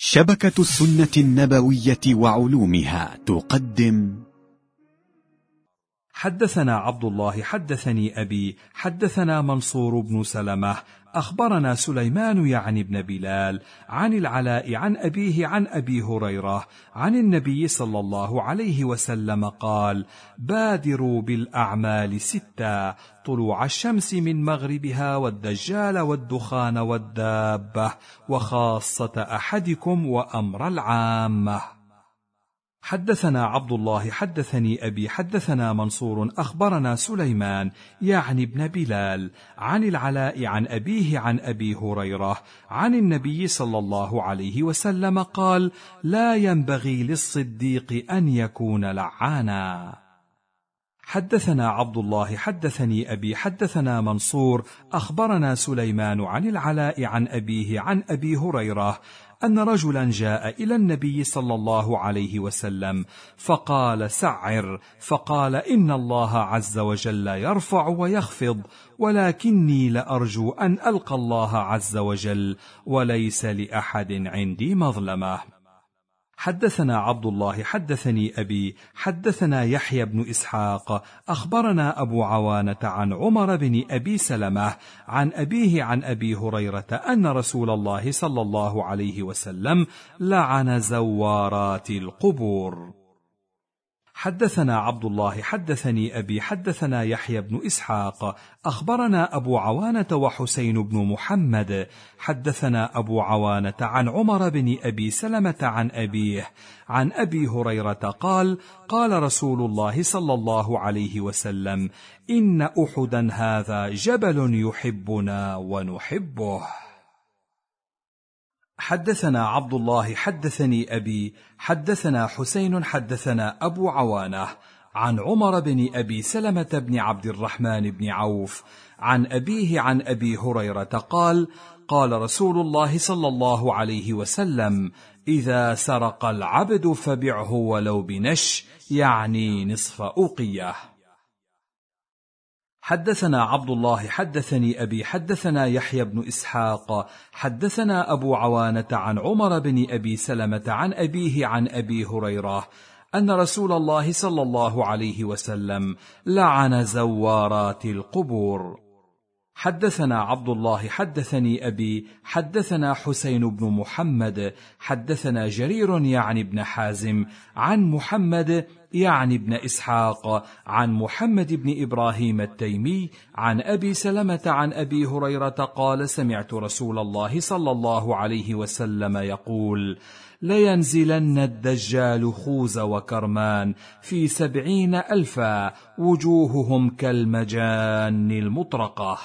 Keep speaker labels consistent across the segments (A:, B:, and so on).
A: شبكة السنة النبوية وعلومها تقدم.
B: حدثنا عبد الله حدثني أبي حدثنا منصور بن سلمة أخبرنا سليمان يعني بن بلال عن العلاء عن أبيه عن أبي هريرة عن النبي صلى الله عليه وسلم قال: بادروا بالأعمال 6: طلوع الشمس من مغربها، والدجال، والدخان، والدابة، وخاصة أحدكم، وأمر العامة. حدثنا عبد الله حدثني أبي حدثنا منصور أخبرنا سليمان يعني بن بلال عن العلاء عن أبيه عن أبي هريرة عن النبي صلى الله عليه وسلم قال: لا ينبغي للصديق أن يكون لعانا. حدثنا عبد الله حدثني أبي حدثنا منصور أخبرنا سليمان عن العلاء عن أبيه عن أبي هريرة أن رجلا جاء إلى النبي صلى الله عليه وسلم فقال: سعر. فقال: إن الله عز وجل يرفع ويخفض، ولكني لأرجو أن ألقى الله عز وجل وليس لأحد عندي مظلمة. حدثنا عبد الله حدثني أبي حدثنا يحيى بن إسحاق أخبرنا أبو عوانة عن عمر بن أبي سلمة عن أبيه عن أبي هريرة أن رسول الله صلى الله عليه وسلم لعن زوارات القبور. حدثنا عبد الله حدثني أبي حدثنا يحيى بن إسحاق أخبرنا أبو عوانة وحسين بن محمد حدثنا أبو عوانة عن عمر بن أبي سلمة عن أبيه عن أبي هريرة قال: قال رسول الله صلى الله عليه وسلم: إن أحدا هذا جبل يحبنا ونحبه. حدثنا عبد الله حدثني أبي حدثنا حسين حدثنا أبو عوانة عن عمر بن أبي سلمة بن عبد الرحمن بن عوف عن أبيه عن أبي هريرة قال: قال رسول الله صلى الله عليه وسلم: إذا سرق العبد فبعه ولو بنش، يعني نصف أوقية. حدثنا عبد الله حدثني أبي حدثنا يحيى بن إسحاق حدثنا أبو عوانة عن عمر بن أبي سلمة عن أبيه عن أبي هريرة أن رسول الله صلى الله عليه وسلم لعن زوارات القبور. حدثنا عبد الله حدثني أبي حدثنا حسين بن محمد حدثنا جرير يعني بن حازم عن محمد يعني بن إسحاق عن محمد بن إبراهيم التيمي عن أبي سلمة عن أبي هريرة قال: سمعت رسول الله صلى الله عليه وسلم يقول: لينزلن الدجال خوز وكرمان في 70,000 وجوههم كالمجان المطرقة.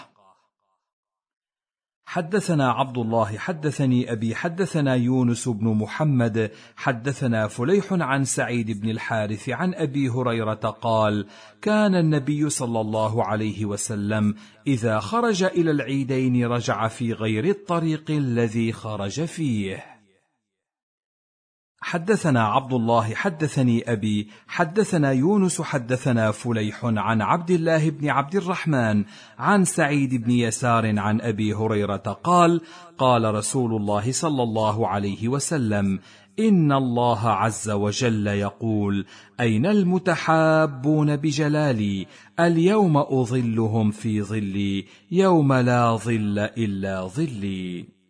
B: حدثنا عبد الله حدثني أبي حدثنا يونس بن محمد حدثنا فليح عن سعيد بن الحارث عن أبي هريرة قال: كان النبي صلى الله عليه وسلم إذا خرج إلى العيدين رجع في غير الطريق الذي خرج فيه. حدثنا عبد الله حدثني أبي حدثنا يونس حدثنا فليح عن عبد الله بن عبد الرحمن عن سعيد بن يسار عن أبي هريرة قال: قال رسول الله صلى الله عليه وسلم: إن الله عز وجل يقول: أين المتحابون بجلالي؟ اليوم أظلهم في ظلي يوم لا ظل إلا ظلي.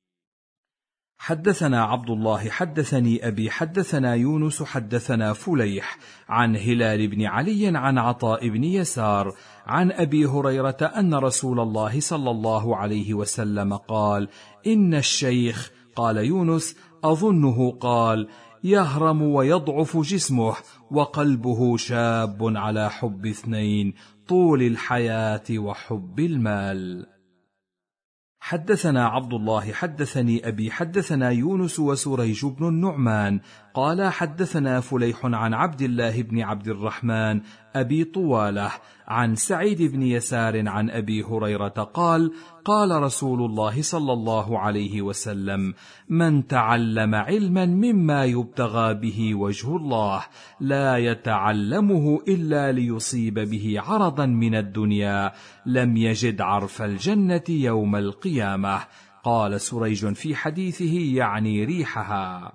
B: حدثنا عبد الله حدثني أبي حدثنا يونس حدثنا فليح عن هلال بن علي عن عطاء بن يسار عن أبي هريرة أن رسول الله صلى الله عليه وسلم قال: إن الشيخ، قال يونس أظنه قال، يهرم ويضعف جسمه وقلبه شاب على حب 2: طول الحياة وحب المال. حدثنا عبد الله حدثني أبي حدثنا يونس وسريج بن النعمان قال: حدثنا فليح عن عبد الله بن عبد الرحمن أبي طوالة عن سعيد بن يسار عن أبي هريرة قال: قال رسول الله صلى الله عليه وسلم: من تعلم علما مما يبتغى به وجه الله لا يتعلمه إلا ليصيب به عرضا من الدنيا لم يجد عرف الجنة يوم القيامة. قال سريج في حديثه يعني ريحها.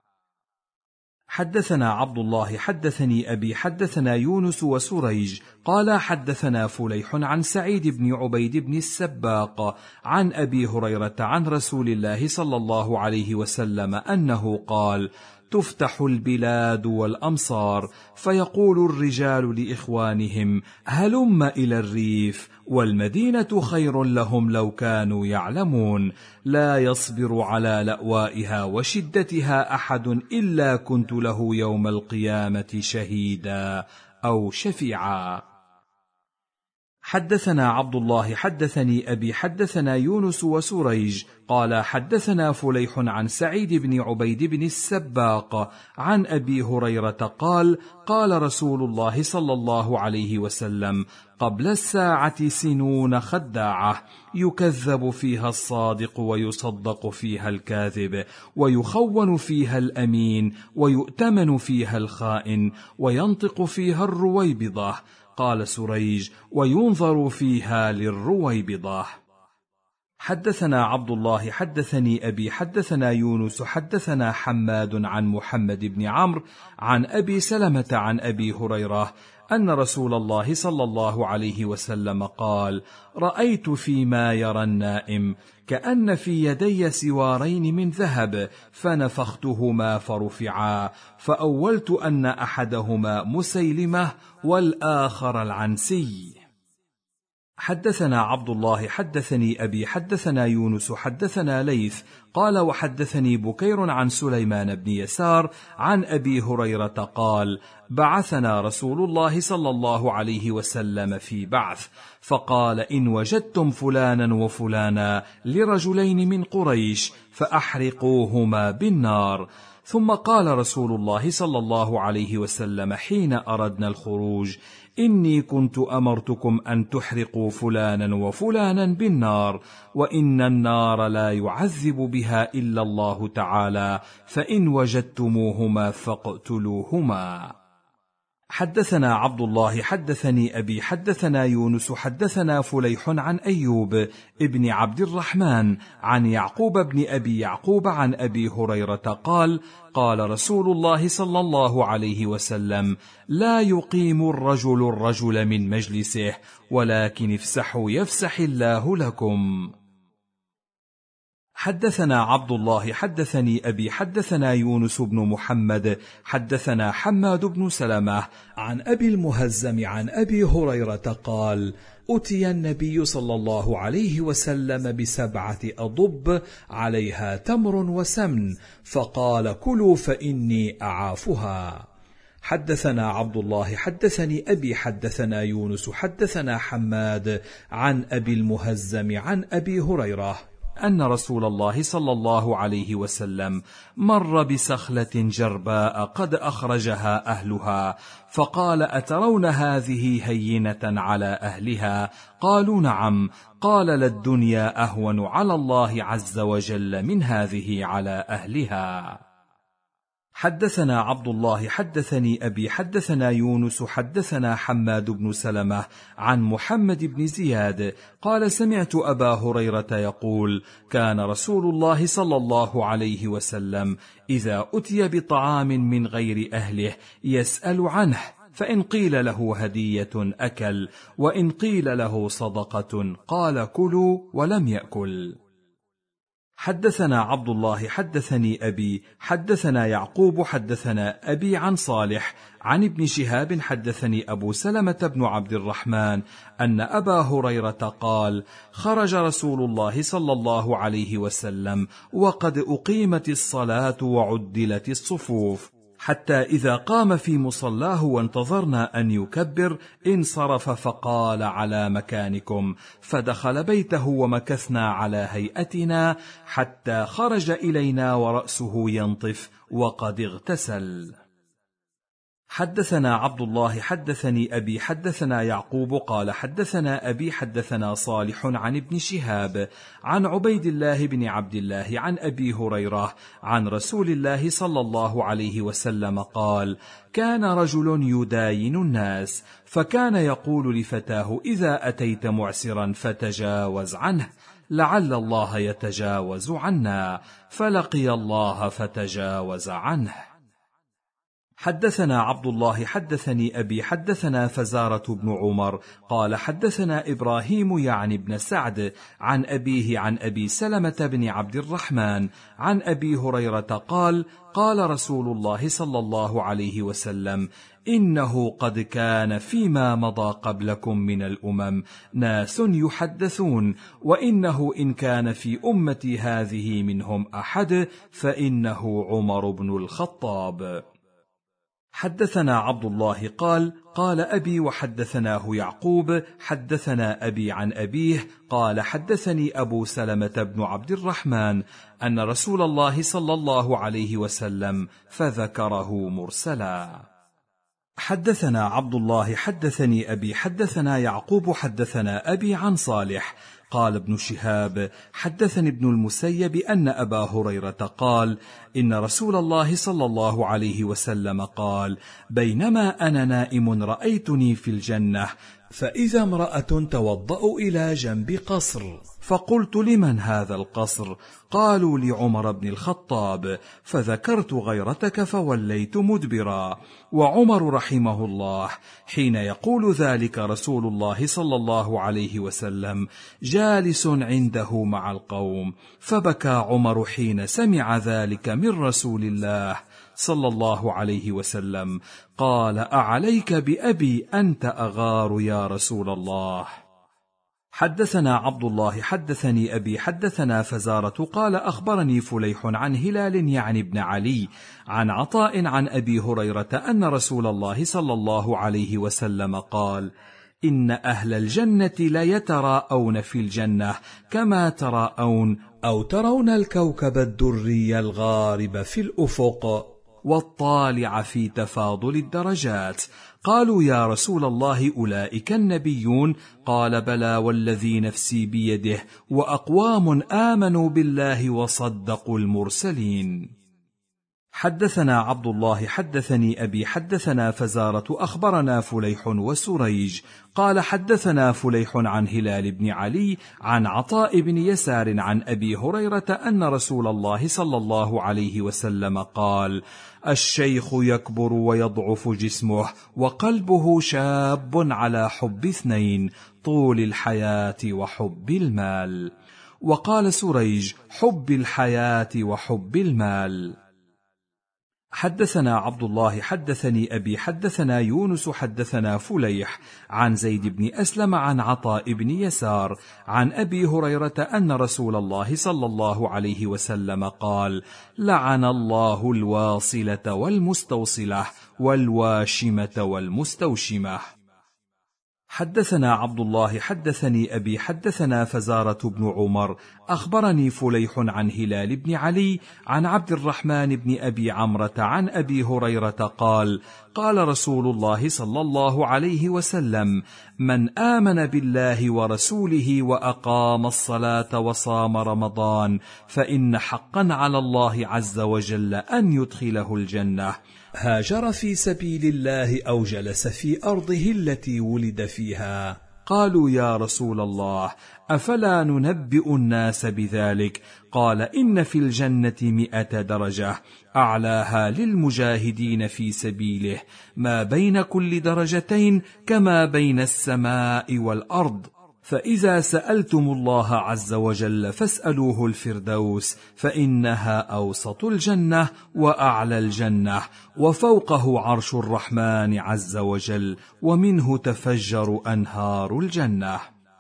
B: حدثنا عبد الله حدثني أبي حدثنا يونس وسريج قال حدثنا فليح عن سعيد بن عبيد بن السباق عن أبي هريرة عن رسول الله صلى الله عليه وسلم أنه قال: تفتح البلاد والأمصار فيقول الرجال لإخوانهم: هلم إلى الريف، والمدينة خير لهم لو كانوا يعلمون، لا يصبر على لأوائها وشدتها أحد إلا كنت له يوم القيامة شهيدا أو شفيعا. حدثنا عبد الله حدثني أبي حدثنا يونس وسريج قال حدثنا فليح عن سعيد بن عبيد بن السباق عن أبي هريرة قال: قال رسول الله صلى الله عليه وسلم: قبل الساعة سنون خداعة، يكذب فيها الصادق ويصدق فيها الكاذب، ويخون فيها الأمين ويؤتمن فيها الخائن، وينطق فيها الرويبضة. قال سريج: وينظر فيها للرويبضة. حدثنا عبد الله حدثني أبي حدثنا يونس حدثنا حماد عن محمد بن عمرو عن أبي سلمة عن أبي هريرة أن رسول الله صلى الله عليه وسلم قال: رأيت فيما يرى النائم كأن في يدي سوارين من ذهب، فنفختهما فرفعا، فأولت أن أحدهما مسيلمة والآخر العنسي. حدثنا عبد الله حدثني أبي حدثنا يونس حدثنا ليث قال: وحدثني بكير عن سليمان بن يسار عن أبي هريرة قال: بعثنا رسول الله صلى الله عليه وسلم في بعث، فقال: إن وجدتم فلانا وفلانا لرجلين من قريش فأحرقوهما بالنار. ثم قال رسول الله صلى الله عليه وسلم حين أردنا الخروج: إني كنت أمرتكم أن تحرقوا فلانا وفلانا بالنار، وإن النار لا يعذب بها إلا الله تعالى، فإن وجدتموهما فاقتلوهما. حدثنا عبد الله حدثني أبي حدثنا يونس حدثنا فليح عن أيوب ابن عبد الرحمن عن يعقوب بن أبي يعقوب عن أبي هريرة قال: قال رسول الله صلى الله عليه وسلم: لا يقيم الرجل من مجلسه، ولكن افسحوا يفسح الله لكم. حدثنا عبد الله حدثني أبي حدثنا يونس بن محمد حدثنا حماد بن سلمة عن أبي المهزم عن أبي هريرة قال: أتي النبي صلى الله عليه وسلم ب7 أضب عليها تمر وسمن، فقال: كلوا فإني أعافها. حدثنا عبد الله حدثني أبي حدثنا يونس حدثنا حماد عن أبي المهزم عن أبي هريرة أن رسول الله صلى الله عليه وسلم مر بسخلة جرباء قد أخرجها أهلها، فقال: أترون هذه هينة على أهلها؟ قالوا: نعم. قال: للدنيا أهون على الله عز وجل من هذه على أهلها. حدثنا عبد الله حدثني أبي حدثنا يونس حدثنا حماد بن سلمة عن محمد بن زياد قال: سمعت أبا هريرة يقول: كان رسول الله صلى الله عليه وسلم إذا أتي بطعام من غير أهله يسأل عنه، فإن قيل له هدية أكل، وإن قيل له صدقة قال: كلوا، ولم يأكل. حدثنا عبد الله حدثني أبي حدثنا يعقوب حدثنا أبي عن صالح عن ابن شهاب حدثني أبو سلمة بن عبد الرحمن أن أبا هريرة قال: خرج رسول الله صلى الله عليه وسلم وقد أقيمت الصلاة وعدلت الصفوف، حتى إذا قام في مصلاه وانتظرنا أن يكبر انصرف فقال: على مكانكم، فدخل بيته ومكثنا على هيئتنا حتى خرج إلينا ورأسه ينطف وقد اغتسل. حدثنا عبد الله حدثني أبي حدثنا يعقوب قال: حدثنا أبي حدثنا صالح عن ابن شهاب عن عبيد الله بن عبد الله عن أبي هريرة عن رسول الله صلى الله عليه وسلم قال: كان رجل يداين الناس، فكان يقول لفتاه: إذا أتيت معسرا فتجاوز عنه، لعل الله يتجاوز عنا، فلقي الله فتجاوز عنه. حدثنا عبد الله حدثني أبي حدثنا فزارة بن عمر قال حدثنا إبراهيم يعني بن سعد عن أبيه عن أبي سلمة بن عبد الرحمن عن أبي هريرة قال قال رسول الله صلى الله عليه وسلم: إنه قد كان فيما مضى قبلكم من الأمم ناس يحدثون، وإنه إن كان في أمتي هذه منهم أحد فإنه عمر بن الخطاب. حدثنا عبد الله قال أبي وحدثناه يعقوب حدثنا أبي عن أبيه قال حدثني أبو سلمة بن عبد الرحمن أن رسول الله صلى الله عليه وسلم فذكره مرسلا. حدثنا عبد الله حدثني أبي حدثنا يعقوب حدثنا أبي عن صالح قال ابن شهاب حدثني ابن المسيب أن أبا هريرة قال: إن رسول الله صلى الله عليه وسلم قال: بينما أنا نائم رأيتني في الجنة، فإذا امرأة توضأ إلى جنب قصر، فقلت: لمن هذا القصر؟ قالوا: لعمر بن الخطاب، فذكرت غيرتك فوليت مدبرا. وعمر رحمه الله حين يقول ذلك رسول الله صلى الله عليه وسلم جالس عنده مع القوم، فبكى عمر حين سمع ذلك من رسول الله صلى الله عليه وسلم، قال: أعليك بأبي أنت أغار يا رسول الله. حدثنا عبد الله حدثني أبي حدثنا فزارة قال أخبرني فليح عن هلال يعني بن علي عن عطاء عن أبي هريرة أن رسول الله صلى الله عليه وسلم قال: إن أهل الجنة ليتراءون في الجنة كما تراءون أو ترون الكوكب الدري الغارب في الأفق والطالع في تفاضل الدرجات. قالوا: يا رسول الله أولئك النبيون؟ قال: بلى والذي نفسي بيده، وأقوام آمنوا بالله وصدقوا المرسلين. حدثنا عبد الله حدثني أبي حدثنا فزارة أخبرنا فليح وسريج قال حدثنا فليح عن هلال بن علي عن عطاء بن يسار عن أبي هريرة أن رسول الله صلى الله عليه وسلم قال: الشيخ يكبر ويضعف جسمه، وقلبه شاب على حب اثنين: طول الحياة وحب المال. وقال سريج: حب الحياة وحب المال. حدثنا عبد الله حدثني أبي حدثنا يونس حدثنا فليح عن زيد بن أسلم عن عطاء بن يسار عن أبي هريرة أن رسول الله صلى الله عليه وسلم قال: لعن الله الواصلة والمستوصلة والواشمة والمستوشمة. حدثنا عبد الله حدثني أبي حدثنا فزارة بن عمر أخبرني فليح عن هلال بن علي عن عبد الرحمن بن أبي عمرة عن أبي هريرة قال: قال رسول الله صلى الله عليه وسلم: من آمن بالله ورسوله وأقام الصلاة وصام رمضان فإن حقا على الله عز وجل أن يدخله الجنة، هاجر في سبيل الله أو جلس في أرضه التي ولد فيها. قالوا: يا رسول الله، أفلا ننبئ الناس بذلك؟ قال: إن في الجنة 100 درجة، أعلاها للمجاهدين في سبيله، ما بين كل درجتين كما بين السماء والأرض. فإذا سألتم الله عز وجل فاسألوه الفردوس، فإنها أوسط الجنة وأعلى الجنة، وفوقه عرش الرحمن عز وجل، ومنه تفجر أنهار الجنة.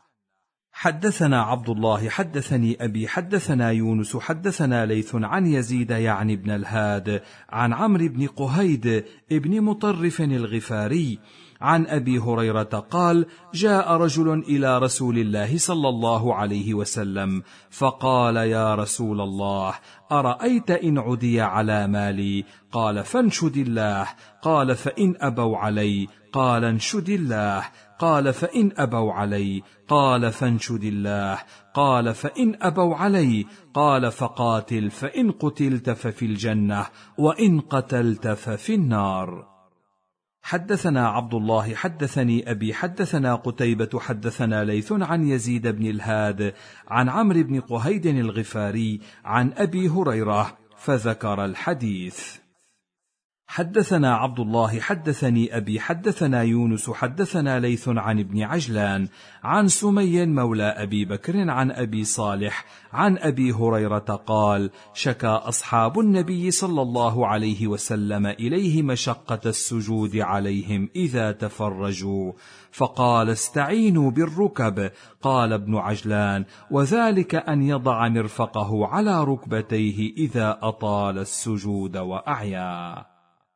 B: حدثنا عبد الله حدثني أبي حدثنا يونس حدثنا ليث عن يزيد يعني بن الهاد عن عمرو بن قهيد ابن مطرف الغفاري عن أبي هريرة قال: جاء رجل إلى رسول الله صلى الله عليه وسلم فقال: يا رسول الله، أرأيت إن عدي على مالي؟ قال: فانشد الله. قال: فإن أبوا علي؟ قال: انشد الله. قال: فإن أبوا علي؟ قال: فانشد الله. قال: فإن أبوا علي؟ قال: فقاتل، فإن قتلت ففي الجنة، وإن قتلت ففي النار. حدثنا عبد الله حدثني أبي حدثنا قتيبة حدثنا ليث عن يزيد بن الهاد عن عمرو بن قهيد الغفاري عن أبي هريرة فذكر الحديث. حدثنا عبد الله حدثني أبي حدثنا يونس حدثنا ليث عن ابن عجلان عن سمي مولى أبي بكر عن أبي صالح عن أبي هريرة قال: شكى أصحاب النبي صلى الله عليه وسلم إليه مشقة السجود عليهم إذا تفرجوا، فقال: استعينوا بالركب. قال ابن عجلان: وذلك أن يضع مرفقه على ركبتيه إذا أطال السجود وأعيا.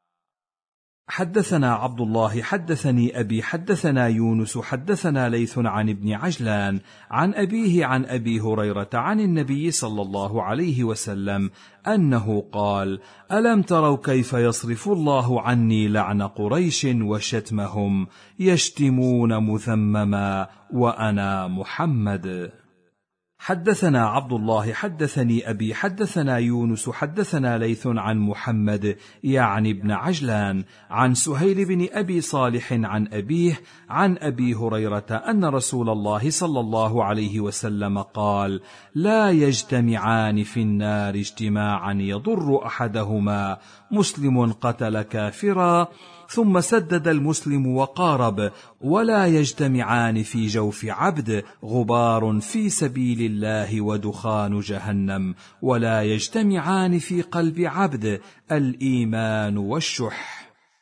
B: حدثنا عبد الله حدثني أبي حدثنا يونس حدثنا ليث عن ابن عجلان عن أبيه عن أبي هريرة عن النبي صلى الله عليه وسلم أنه قال: ألم تروا كيف يصرف الله عني لعن قريش وشتمهم، يشتمون مثمما وأنا محمد. حدثنا عبد الله حدثني أبي حدثنا يونس حدثنا ليث عن محمد يعني ابن عجلان عن سهيل بن أبي صالح عن أبيه عن أبي هريرة أن رسول الله صلى الله عليه وسلم قال: لا يجتمعان في النار اجتماعا يضر أحدهما مسلم قتل كافرا ثم سدد المسلم وقارب، ولا يجتمعان في جوف عبد غبار في سبيل الله ودخان جهنم، ولا يجتمعان في قلب عبد الإيمان والشح.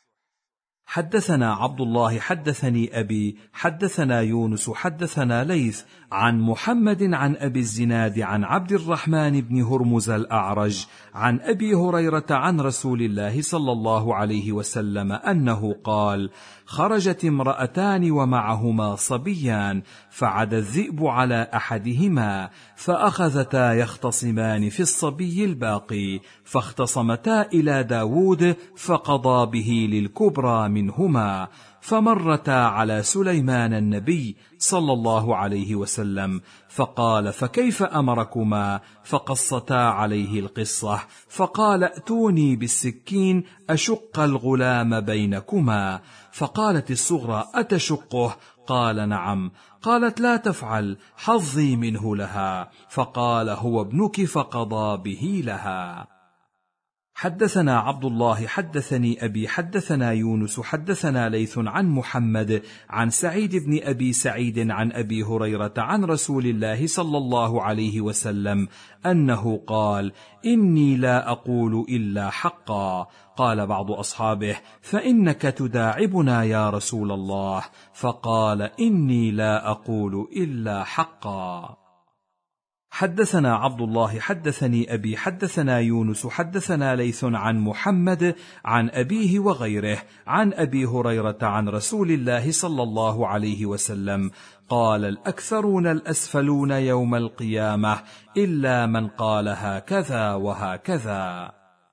B: حدثنا عبد الله حدثني أبي حدثنا يونس حدثنا ليث عن محمد عن أبي الزناد عن عبد الرحمن بن هرمز الأعرج عن أبي هريرة عن رسول الله صلى الله عليه وسلم أنه قال: خرجت امرأتان ومعهما صبيان، فعدا الذئب على أحدهما، فأخذتا يختصمان في الصبي الباقي، فاختصمتا إلى داود فقضى به للكبرى منهما، فمرتا على سليمان النبي صلى الله عليه وسلم، فقال: فكيف أمركما؟ فقصتا عليه القصة، فقال: ائتوني بالسكين أشق الغلام بينكما. فقالت الصغرى: أتشقه؟ قال: نعم. قالت: لا تفعل، حظي منه لها. فقال: هو ابنك، فقضى به لها. حدثنا عبد الله حدثني أبي حدثنا يونس حدثنا ليث عن محمد عن سعيد بن أبي سعيد عن أبي هريرة عن رسول الله صلى الله عليه وسلم أنه قال: إني لا أقول إلا حقا. قال بعض أصحابه: فإنك تداعبنا يا رسول الله. فقال: إني لا أقول إلا حقا. حدثنا عبد الله حدثني أبي حدثنا يونس حدثنا ليث عن محمد عن أبيه وغيره عن أبي هريرة عن رسول الله صلى الله عليه وسلم قال: الأكثرون الأسفلون يوم القيامة إلا من قال هكذا وهكذا.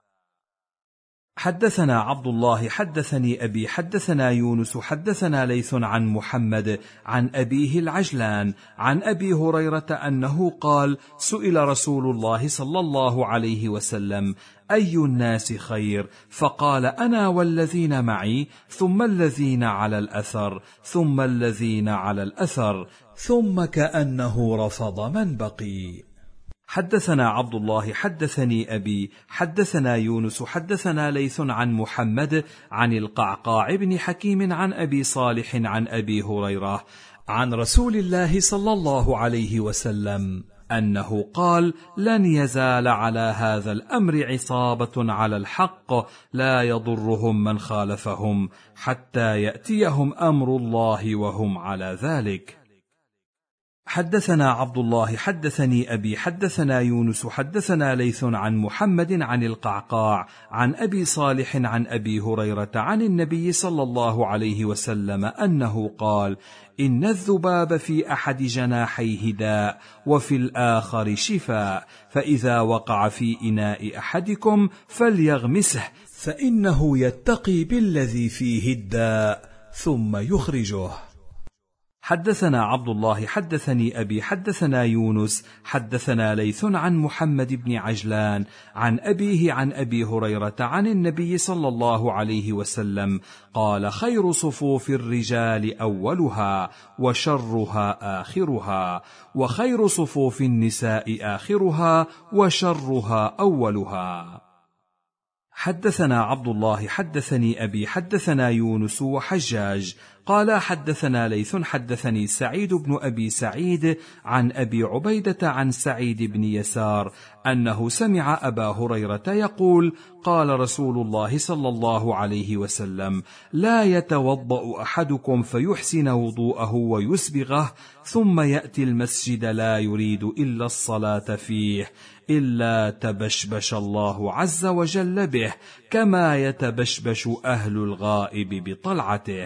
B: حدثنا عبد الله حدثني أبي حدثنا يونس حدثنا ليث عن محمد عن أبيه العجلان عن أبي هريرة أنه قال: سئل رسول الله صلى الله عليه وسلم: أي الناس خير؟ فقال: أنا والذين معي، ثم الذين على الأثر، ثم الذين على الأثر، ثم كأنه رفض من بقي. حدثنا عبد الله حدثني أبي حدثنا يونس حدثنا ليث عن محمد عن القعقاع بن حكيم عن أبي صالح عن أبي هريرة عن رسول الله صلى الله عليه وسلم أنه قال: لن يزال على هذا الأمر عصابة على الحق لا يضرهم من خالفهم حتى يأتيهم أمر الله وهم على ذلك. حدثنا عبد الله حدثني أبي حدثنا يونس حدثنا ليث عن محمد عن القعقاع عن أبي صالح عن أبي هريرة عن النبي صلى الله عليه وسلم أنه قال: إن الذباب في أحد جناحيه داء وفي الآخر شفاء، فإذا وقع في إناء أحدكم فليغمسه، فإنه يتقي بالذي فيه الداء ثم يخرجه. حدثنا عبد الله حدثني أبي حدثنا يونس حدثنا ليث عن محمد بن عجلان عن أبيه عن أبي هريرة عن النبي صلى الله عليه وسلم قال: خير صفوف الرجال أولها وشرها آخرها، وخير صفوف النساء آخرها وشرها أولها. حدثنا عبد الله حدثني أبي حدثنا يونس وحجاج قال حدثنا ليث حدثني سعيد بن أبي سعيد عن أبي عبيدة عن سعيد بن يسار أنه سمع أبا هريرة يقول: قال رسول الله صلى الله عليه وسلم: لا يتوضأ أحدكم فيحسن وضوءه ويسبغه ثم يأتي المسجد لا يريد إلا الصلاة فيه إلا تبشبش الله عز وجل به كما يتبشبش أهل الغائب بطلعته.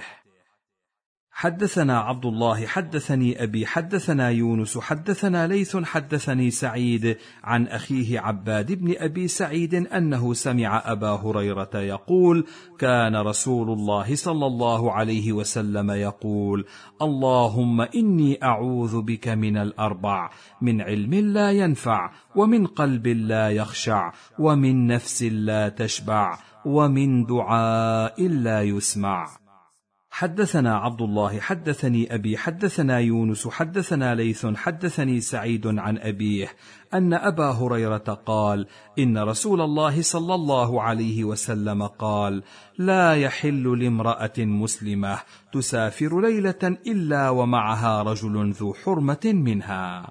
B: حدثنا عبد الله حدثني أبي حدثنا يونس حدثنا ليث حدثني سعيد عن أخيه عباد بن أبي سعيد أنه سمع أبا هريرة يقول: كان رسول الله صلى الله عليه وسلم يقول: اللهم إني أعوذ بك من الأربع: من علم لا ينفع، ومن قلب لا يخشع، ومن نفس لا تشبع، ومن دعاء لا يسمع. حدثنا عبد الله حدثني أبي حدثنا يونس حدثنا ليث حدثني سعيد عن أبيه أن أبا هريرة قال: إن رسول الله صلى الله عليه وسلم قال: لا يحل لامرأة مسلمة تسافر ليلة إلا ومعها رجل ذو حرمة منها.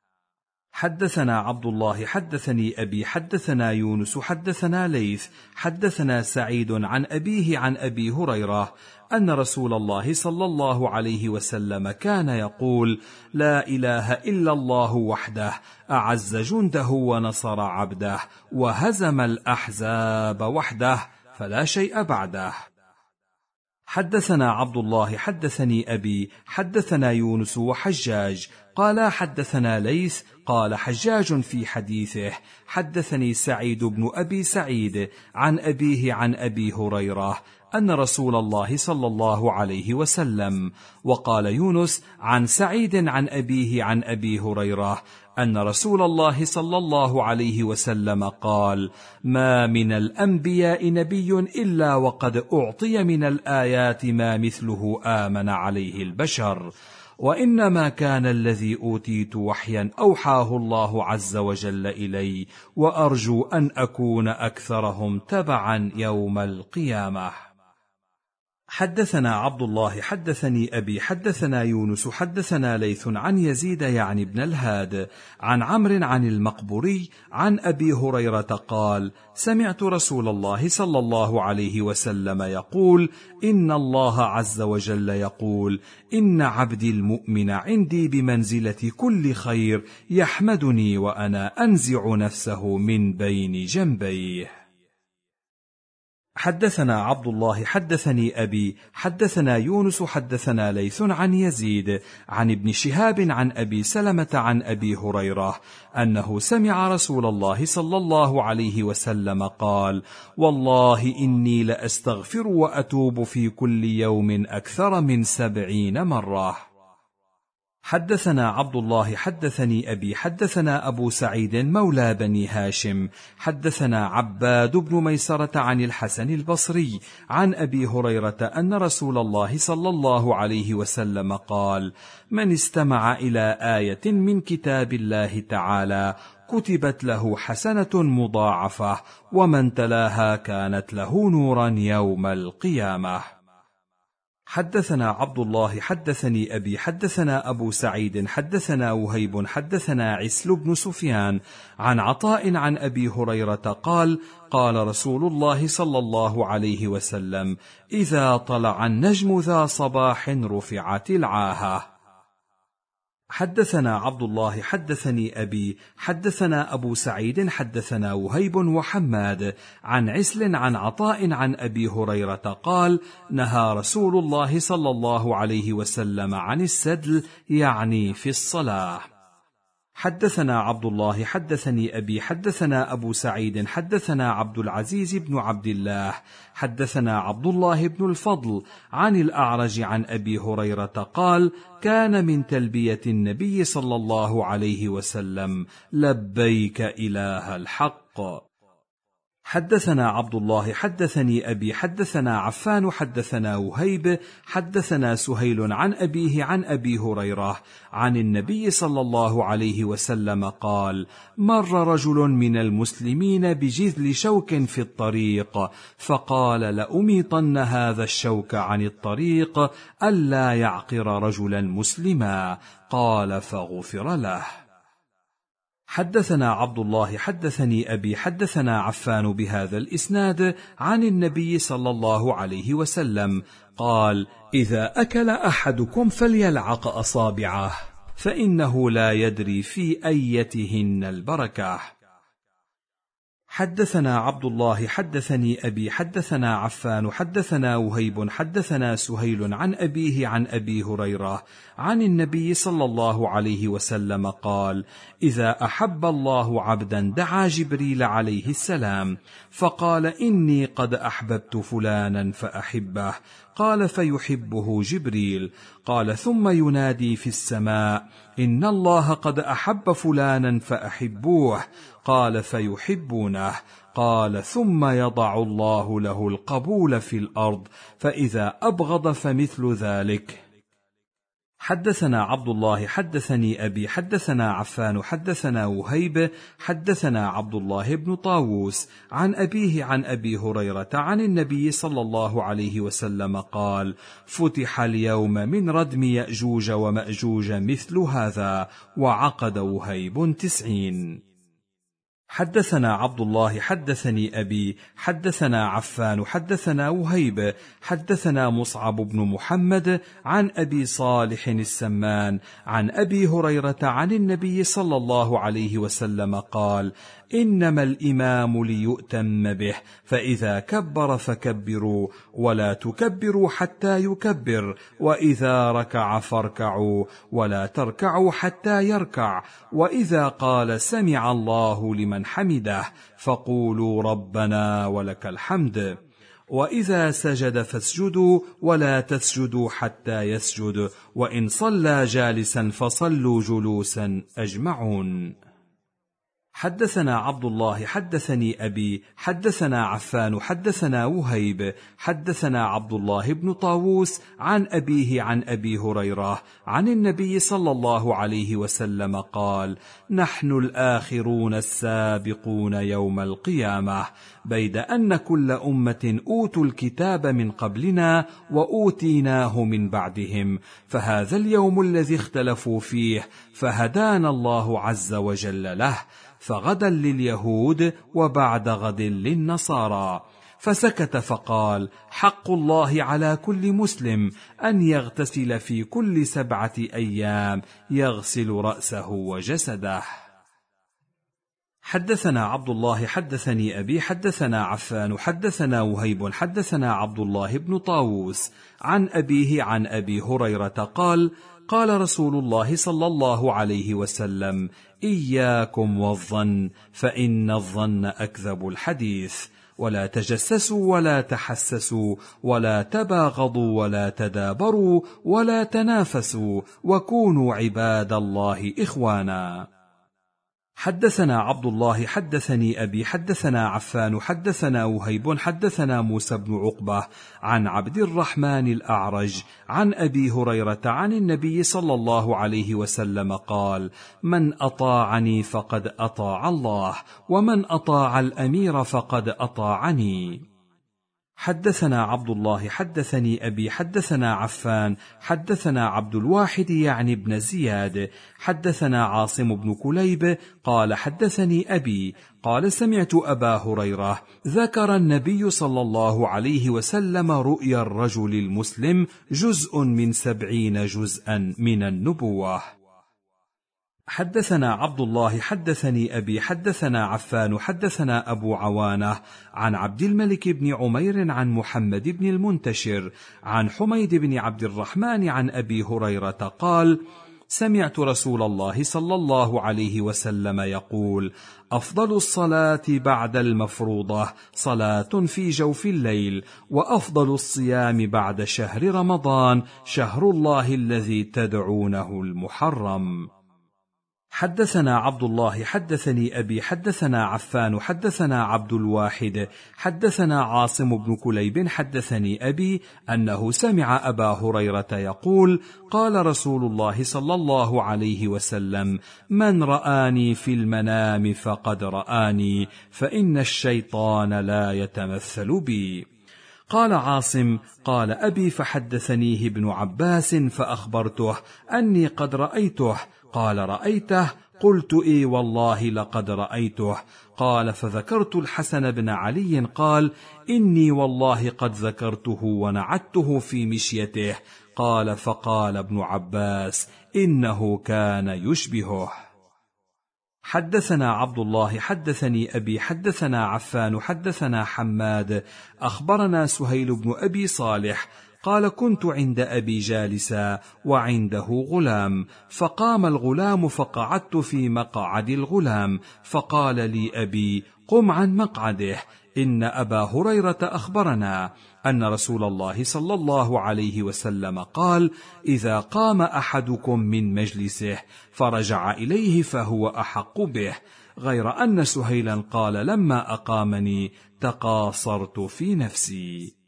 B: حدثنا عبد الله حدثني أبي حدثنا يونس حدثنا ليث حدثنا سعيد عن أبيه عن أبي هريرة أن رسول الله صلى الله عليه وسلم كان يقول: لا إله إلا الله وحده أعز جنده ونصر عبده وهزم الأحزاب وحده فلا شيء بعده. حدثنا عبد الله حدثني أبي حدثنا يونس وحجاج قال حدثنا ليث قال حجاج في حديثه: حدثني سعيد بن أبي سعيد عن أبيه عن أبي هريرة أن رسول الله صلى الله عليه وسلم. وقال يونس عن سعيد عن أبيه عن أبي هريرة أن رسول الله صلى الله عليه وسلم قال: ما من الأنبياء نبي إلا وقد أعطي من الآيات ما مثله آمن عليه البشر، وإنما كان الذي أوتيت وحيا أوحاه الله عز وجل إلي، وأرجو أن أكون أكثرهم تبعا يوم القيامة. حدثنا عبد الله حدثني أبي حدثنا يونس حدثنا ليث عن يزيد يعني بن الهاد عن عمرو عن المقبوري عن أبي هريرة قال: سمعت رسول الله صلى الله عليه وسلم يقول: إن الله عز وجل يقول: إن عبدي المؤمن عندي بمنزلة كل خير يحمدني وأنا أنزع نفسه من بين جنبيه. حدثنا عبد الله حدثني أبي حدثنا يونس حدثنا ليث عن يزيد عن ابن شهاب عن أبي سلمة عن أبي هريرة أنه سمع رسول الله صلى الله عليه وسلم قال: والله إني لأستغفر وأتوب في كل يوم أكثر من 70 مرة. حدثنا عبد الله حدثني أبي حدثنا أبو سعيد مولى بني هاشم حدثنا عباد بن ميسرة عن الحسن البصري عن أبي هريرة أن رسول الله صلى الله عليه وسلم قال: من استمع إلى آية من كتاب الله تعالى كتبت له حسنة مضاعفة، ومن تلاها كانت له نورا يوم القيامة. حدثنا عبد الله حدثني أبي حدثنا أبو سعيد حدثنا وهيب حدثنا عسل بن سفيان عن عطاء عن أبي هريرة قال: قال رسول الله صلى الله عليه وسلم: إذا طلع النجم ذا صباح رفعت العاهة. حدثنا عبد الله حدثني أبي حدثنا أبو سعيد حدثنا وهيب وحماد عن عسل عن عطاء عن أبي هريرة قال: نهى رسول الله صلى الله عليه وسلم عن السدل، يعني في الصلاة. حدثنا عبد الله حدثني أبي حدثنا أبو سعيد حدثنا عبد العزيز بن عبد الله حدثنا عبد الله بن الفضل عن الأعرج عن أبي هريرة قال: كان من تلبية النبي صلى الله عليه وسلم: لبيك إله الحق. حدثنا عبد الله حدثني أبي حدثنا عفان حدثنا وهيب حدثنا سهيل عن أبيه عن أبي هريرة عن النبي صلى الله عليه وسلم قال: مر رجل من المسلمين بجذل شوك في الطريق فقال: لأميطن هذا الشوك عن الطريق ألا يعقر رجلا مسلما. قال: فغفر له. حدثنا عبد الله حدثني أبي حدثنا عفان بهذا الإسناد عن النبي صلى الله عليه وسلم قال: إذا أكل أحدكم فليلعق أصابعه فإنه لا يدري في أيتهن البركة. حدثنا عبد الله حدثني أبي حدثنا عفان حدثنا وهيب حدثنا سهيل عن أبيه عن أبي هريرة عن النبي صلى الله عليه وسلم قال: إذا أحب الله عبدا دعا جبريل عليه السلام فقال: إني قد أحببت فلانا فأحبه. قال: فيحبه جبريل. قال: ثم ينادي في السماء: إن الله قد أحب فلانا فأحبوه. قال: فيحبونه. قال: ثم يضع الله له القبول في الأرض، فإذا أبغض فمثل ذلك. حدثنا عبد الله حدثني أبي حدثنا عفان حدثنا وهيب حدثنا عبد الله بن طاووس عن أبيه عن أبي هريرة عن النبي صلى الله عليه وسلم قال: فتح اليوم من ردم يأجوج ومأجوج مثل هذا، وعقد وهيب 90. حدثنا عبد الله حدثني أبي حدثنا عفان حدثنا وهيب حدثنا مصعب بن محمد عن أبي صالح السمان عن أبي هريرة عن النبي صلى الله عليه وسلم قال: إنما الإمام ليؤتم به، فإذا كبر فكبروا ولا تكبروا حتى يكبر، وإذا ركع فاركعوا ولا تركعوا حتى يركع، وإذا قال سمع الله لمن حمده فقولوا ربنا ولك الحمد، وإذا سجد فاسجدوا ولا تسجدوا حتى يسجد، وإن صلى جالسا فصلوا جلوسا أجمعون. حدثنا عبد الله حدثني أبي حدثنا عفان حدثنا وهيب حدثنا عبد الله بن طاووس عن أبيه عن أبي هريرة عن النبي صلى الله عليه وسلم قال: نحن الآخرون السابقون يوم القيامة، بيد أن كل أمة أوتوا الكتاب من قبلنا وأوتيناه من بعدهم، فهذا اليوم الذي اختلفوا فيه فهدانا الله عز وجل له، فغدا لليهود وبعد غد للنصارى. فسكت فقال: حق الله على كل مسلم أن يغتسل في كل 7 أيام، يغسل رأسه وجسده. حدثنا عبد الله حدثني أبي حدثنا عفان حدثنا وهيب حدثنا عبد الله بن طاووس عن أبيه عن أبي هريرة قال: قال رسول الله صلى الله عليه وسلم: إياكم والظن، فإن الظن أكذب الحديث، ولا تجسسوا ولا تحسسوا ولا تباغضوا ولا تدابروا ولا تنافسوا، وكونوا عباد الله إخوانا. حدثنا عبد الله حدثني أبي حدثنا عفان حدثنا وهيب حدثنا موسى بن عقبة عن عبد الرحمن الأعرج عن أبي هريرة عن النبي صلى الله عليه وسلم قال: من أطاعني فقد أطاع الله، ومن أطاع الأمير فقد أطاعني. حدثنا عبد الله حدثني أبي حدثنا عفان حدثنا عبد الواحد يعني ابن زياد حدثنا عاصم بن كليب قال: حدثني أبي قال: سمعت أبا هريرة ذكر النبي صلى الله عليه وسلم رؤيا الرجل المسلم جزء من 70 جزءا من النبوة. حدثنا عبد الله حدثني أبي حدثنا عفان حدثنا أبو عوانة عن عبد الملك بن عمير عن محمد بن المنتشر عن حميد بن عبد الرحمن عن أبي هريرة قال: سمعت رسول الله صلى الله عليه وسلم يقول: أفضل الصلاة بعد المفروضة صلاة في جوف الليل، وأفضل الصيام بعد شهر رمضان شهر الله الذي تدعونه المحرم. حدثنا عبد الله حدثني أبي حدثنا عفان حدثنا عبد الواحد حدثنا عاصم بن كليب حدثني أبي أنه سمع أبا هريرة يقول: قال رسول الله صلى الله عليه وسلم: من رآني في المنام فقد رآني، فإن الشيطان لا يتمثل بي. قال عاصم: قال أبي فحدثنيه ابن عباس فأخبرته أني قد رأيته. قال: رأيته؟ قلت: إي والله لقد رأيته. قال: فذكرت الحسن بن علي قال: إني والله قد ذكرته ونعته في مشيته. قال: فقال ابن عباس: إنه كان يشبهه. حدثنا عبد الله حدثني أبي حدثنا عفان حدثنا حماد أخبرنا سهيل بن أبي صالح قال: كنت عند أبي جالسا وعنده غلام، فقام الغلام فقعدت في مقعد الغلام، فقال لي أبي: قم عن مقعده، إن أبا هريرة أخبرنا أن رسول الله صلى الله عليه وسلم قال: إذا قام أحدكم من مجلسه فرجع إليه فهو أحق به، غير أن سهيلا قال: لما أقامني تقاصرت في نفسي.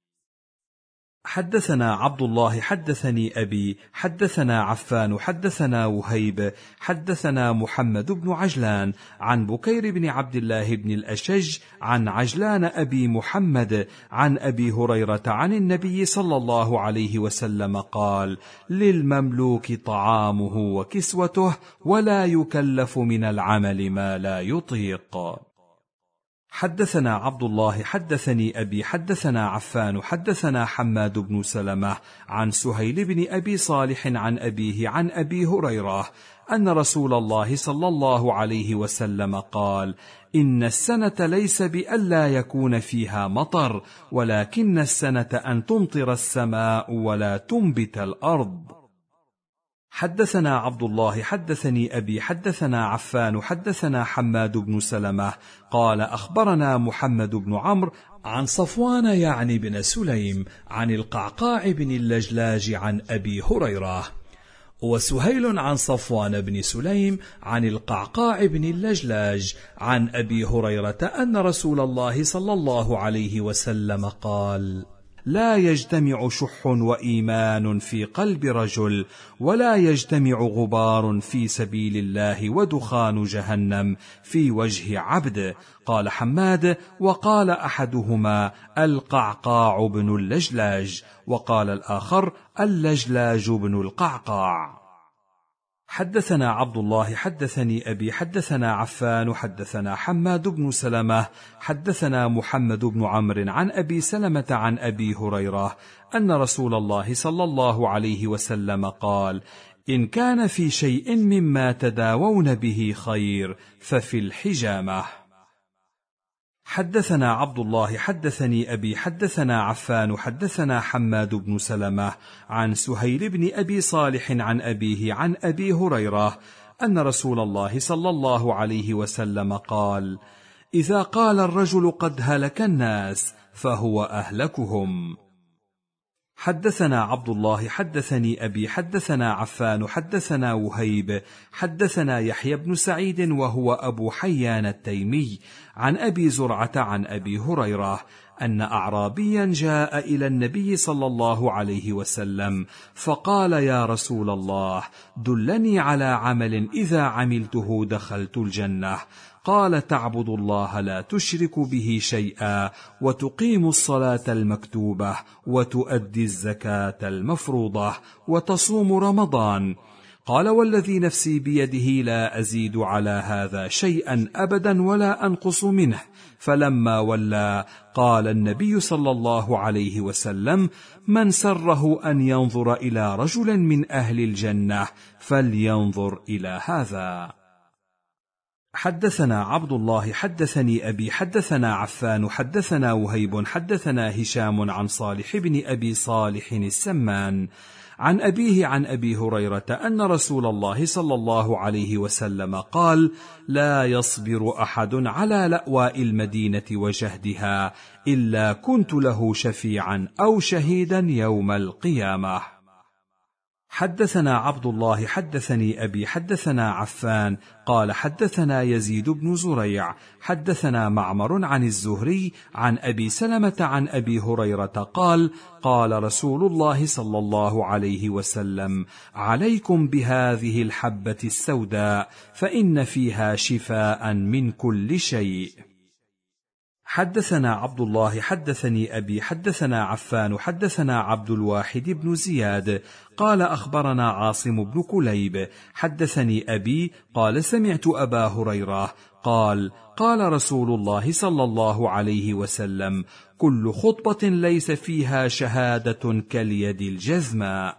B: حدثنا عبد الله حدثني أبي حدثنا عفان حدثنا وهيب حدثنا محمد بن عجلان عن بكير بن عبد الله بن الأشج عن عجلان أبي محمد عن أبي هريرة عن النبي صلى الله عليه وسلم قال: للمملوك طعامه وكسوته، ولا يكلف من العمل ما لا يطيق. حدثنا عبد الله حدثني أبي حدثنا عفان حدثنا حماد بن سلمة عن سهيل بن أبي صالح عن أبيه عن أبي هريرة أن رسول الله صلى الله عليه وسلم قال: إن السنة ليس بألا يكون فيها مطر، ولكن السنة أن تمطر السماء ولا تنبت الأرض. حدثنا عبد الله حدثني أبي حدثنا عفان حدثنا حماد بن سلمة قال: أخبرنا محمد بن عمرو عن صفوان يعني بن سليم عن القعقاع بن اللجلاج عن أبي هريرة، وسهيل عن صفوان بن سليم عن القعقاع بن اللجلاج عن أبي هريرة أن رسول الله صلى الله عليه وسلم قال: لا يجتمع شح وإيمان في قلب رجل، ولا يجتمع غبار في سبيل الله ودخان جهنم في وجه عبد. قال حماد: وقال أحدهما القعقاع بن اللجلاج، وقال الآخر اللجلاج بن القعقاع. حدثنا عبد الله حدثني أبي حدثنا عفان حدثنا حماد بن سلمة حدثنا محمد بن عمرو عن أبي سلمة عن أبي هريرة أن رسول الله صلى الله عليه وسلم قال: إن كان في شيء مما تداوون به خير ففي الحجامة. حدثنا عبد الله حدثني أبي حدثنا عفان حدثنا حماد بن سلمة عن سهيل بن أبي صالح عن أبيه عن أبي هريرة أن رسول الله صلى الله عليه وسلم قال: إذا قال الرجل قد هلك الناس فهو أهلكهم. حدثنا عبد الله حدثني أبي حدثنا عفان حدثنا وهيب حدثنا يحيى بن سعيد وهو أبو حيان التيمي عن أبي زرعة عن أبي هريرة أن أعرابيا جاء إلى النبي صلى الله عليه وسلم فقال: يا رسول الله، دلني على عمل إذا عملته دخلت الجنة. قال: تعبد الله لا تشرك به شيئا، وتقيم الصلاة المكتوبة، وتؤدي الزكاة المفروضة، وتصوم رمضان. قال: والذي نفسي بيده لا أزيد على هذا شيئا أبدا ولا أنقص منه. فلما ولى قال النبي صلى الله عليه وسلم: من سره أن ينظر إلى رجل من أهل الجنة فلينظر إلى هذا. حدثنا عبد الله حدثني أبي حدثنا عفان حدثنا وهيب حدثنا هشام عن صالح بن أبي صالح السمان عن أبيه عن أبي هريرة أن رسول الله صلى الله عليه وسلم قال: لا يصبر أحد على لأواء المدينة وجهدها إلا كنت له شفيعا أو شهيدا يوم القيامة. حدثنا عبد الله حدثني أبي حدثنا عفان قال حدثنا يزيد بن زريع حدثنا معمر عن الزهري عن أبي سلمة عن أبي هريرة قال: قال رسول الله صلى الله عليه وسلم: عليكم بهذه الحبة السوداء فإن فيها شفاء من كل شيء. حدثنا عبد الله حدثني أبي حدثنا عفان حدثنا عبد الواحد بن زياد قال أخبرنا عاصم بن كليب حدثني أبي قال سمعت أبا هريرة قال: قال رسول الله صلى الله عليه وسلم: كل خطبة ليس فيها شهادة كاليد الجزماء.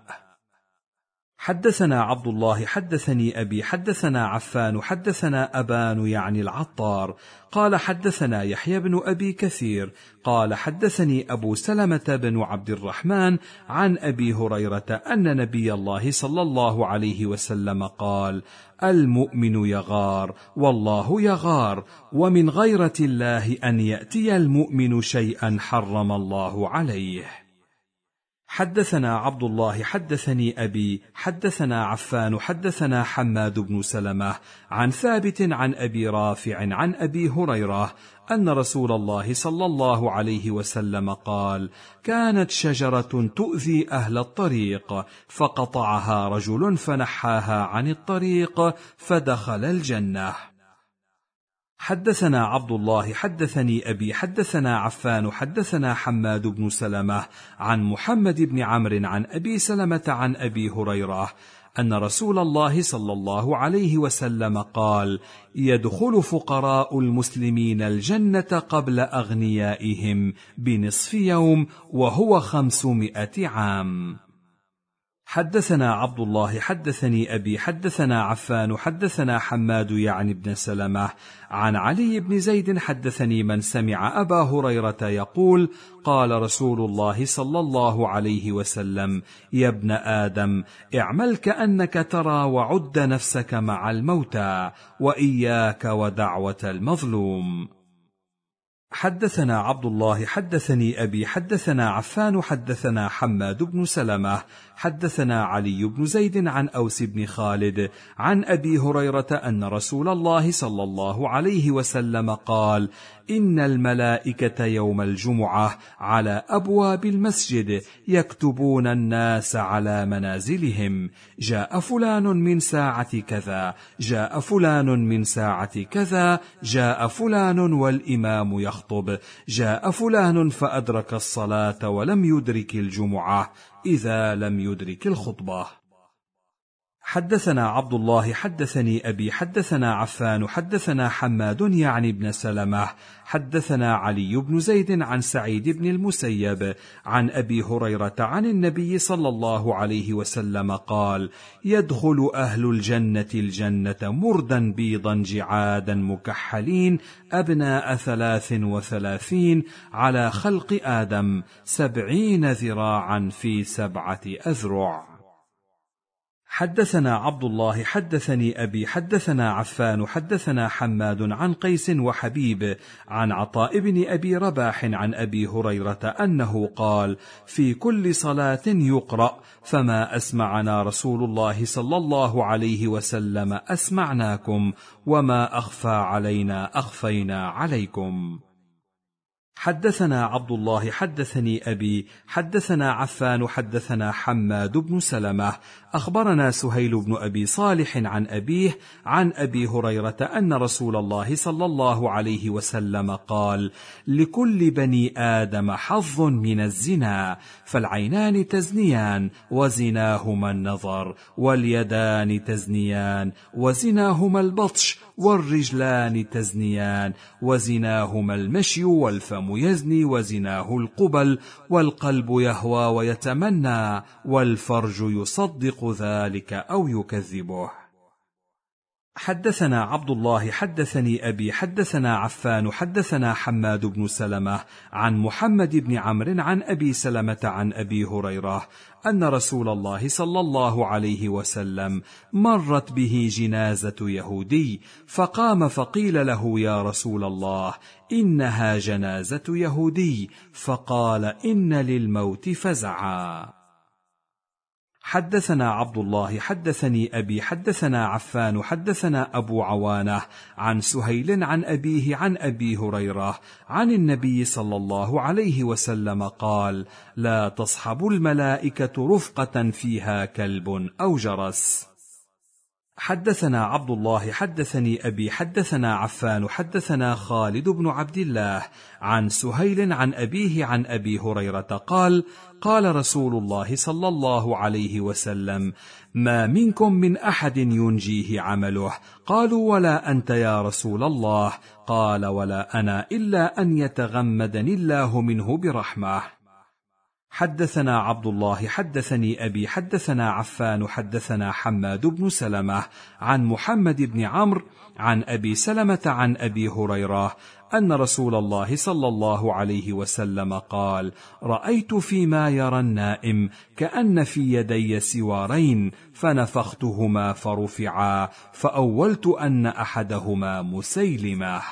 B: حدثنا عبد الله حدثني أبي حدثنا عفان حدثنا أبان يعني العطار قال حدثنا يحيى بن أبي كثير قال حدثني أبو سلمة بن عبد الرحمن عن أبي هريرة أن نبي الله صلى الله عليه وسلم قال: المؤمن يغار والله يغار، ومن غيرة الله أن يأتي المؤمن شيئا حرم الله عليه. حدثنا عبد الله حدثني أبي حدثنا عفان حدثنا حماد بن سلمة عن ثابت عن أبي رافع عن أبي هريرة أن رسول الله صلى الله عليه وسلم قال: كانت شجرة تؤذي أهل الطريق فقطعها رجل فنحاها عن الطريق فدخل الجنة. حدثنا عبد الله حدثني أبي حدثنا عفان حدثنا حماد بن سلمة عن محمد بن عمرو عن أبي سلمة عن أبي هريرة أن رسول الله صلى الله عليه وسلم قال: يدخل فقراء المسلمين الجنة قبل أغنيائهم بنصف يوم وهو 500 عام. حدثنا عبد الله حدثني أبي حدثنا عفان حدثنا حماد يعني بن سلمة عن علي بن زيد حدثني من سمع أبا هريرة يقول: قال رسول الله صلى الله عليه وسلم: يا ابن آدم اعمل كأنك ترى وعد نفسك مع الموتى وإياك ودعوة المظلوم. حدثنا عبد الله حدثني أبي حدثنا عفان حدثنا حماد بن سلمة حدثنا علي بن زيد عن أوس بن خالد عن أبي هريرة أن رسول الله صلى الله عليه وسلم قال: إن الملائكة يوم الجمعة على أبواب المسجد يكتبون الناس على منازلهم: جاء فلان من ساعة كذا، جاء فلان من ساعة كذا، جاء فلان والإمام يخطب، جاء فلان فأدرك الصلاة ولم يدرك الجمعة إذا لم يدرك الخطبة. حدثنا عبد الله حدثني أبي حدثنا عفان حدثنا حماد يعني بن سلمة حدثنا علي بن زيد عن سعيد بن المسيب عن أبي هريرة عن النبي صلى الله عليه وسلم قال: يدخل أهل الجنة الجنة مردا بيضا جعادا مكحلين أبناء 33 على خلق آدم 70 ذراعا في 7 أذرع. حدثنا عبد الله حدثني أبي حدثنا عفان حدثنا حماد عن قيس وحبيب عن عطاء بن أبي رباح عن أبي هريرة أنه قال: في كل صلاة يقرأ: فما أسمعنا رسول الله صلى الله عليه وسلم أسمعناكم، وما أخفى علينا أخفينا عليكم. حدثنا عبد الله حدثني أبي حدثنا عفان حدثنا حماد بن سلمة أخبرنا سهيل بن أبي صالح عن أبيه عن أبي هريرة أن رسول الله صلى الله عليه وسلم قال: لكل بني آدم حظ من الزنا، فالعينان تزنيان وزناهما النظر، واليدان تزنيان وزناهما البطش، والرجلان تزنيان وزناهما المشي، والفم يزني وزناه القبل، والقلب يهوى ويتمنى، والفرج يصدق ذلك أو يكذبه. حدثنا عبد الله حدثني أبي حدثنا عفان حدثنا حماد بن سلمة عن محمد بن عمرو عن أبي سلمة عن أبي هريرة أن رسول الله صلى الله عليه وسلم مرت به جنازة يهودي، فقام فقيل له: يا رسول الله، إنها جنازة يهودي. فقال: إن للموت فزعا. حدثنا عبد الله حدثني أبي حدثنا عفان حدثنا أبو عوانة عن سهيل عن أبيه عن أبي هريرة عن النبي صلى الله عليه وسلم قال: لا تصحب الملائكة رفقة فيها كلب أو جرس. حدثنا عبد الله حدثني أبي حدثنا عفان حدثنا خالد بن عبد الله عن سهيل عن أبيه عن أبي هريرة قال: قال رسول الله صلى الله عليه وسلم: ما منكم من أحد ينجيه عمله. قالوا: ولا أنت يا رسول الله؟ قال: ولا أنا إلا أن يتغمدني الله منه برحمة. حدثنا عبد الله حدثني أبي حدثنا عفان حدثنا حماد بن سلمة عن محمد بن عمرو عن أبي سلمة عن أبي هريرة أن رسول الله صلى الله عليه وسلم قال: رأيت فيما يرى النائم كأن في يدي سوارين، فنفختهما فرفعا، فأولت أن أحدهما مسيلمة.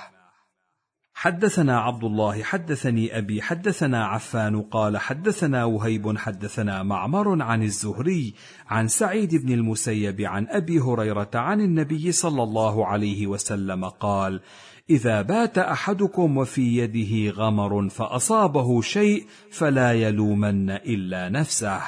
B: حدثنا عبد الله حدثني أبي حدثنا عفان قال: حدثنا وهيب حدثنا معمر عن الزهري عن سعيد بن المسيب عن أبي هريرة عن النبي صلى الله عليه وسلم قال: إذا بات أحدكم وفي يده غمر فأصابه شيء فلا يلومن إلا نفسه.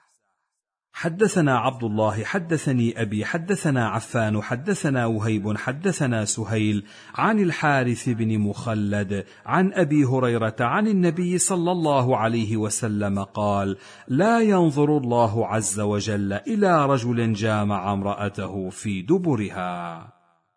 B: حدثنا عبد الله حدثني أبي حدثنا عفان حدثنا وهيب حدثنا سهيل عن الحارث بن مخلد عن أبي هريرة عن النبي صلى الله عليه وسلم قال: لا ينظر الله عز وجل إلى رجل جامع امرأته في دبرها.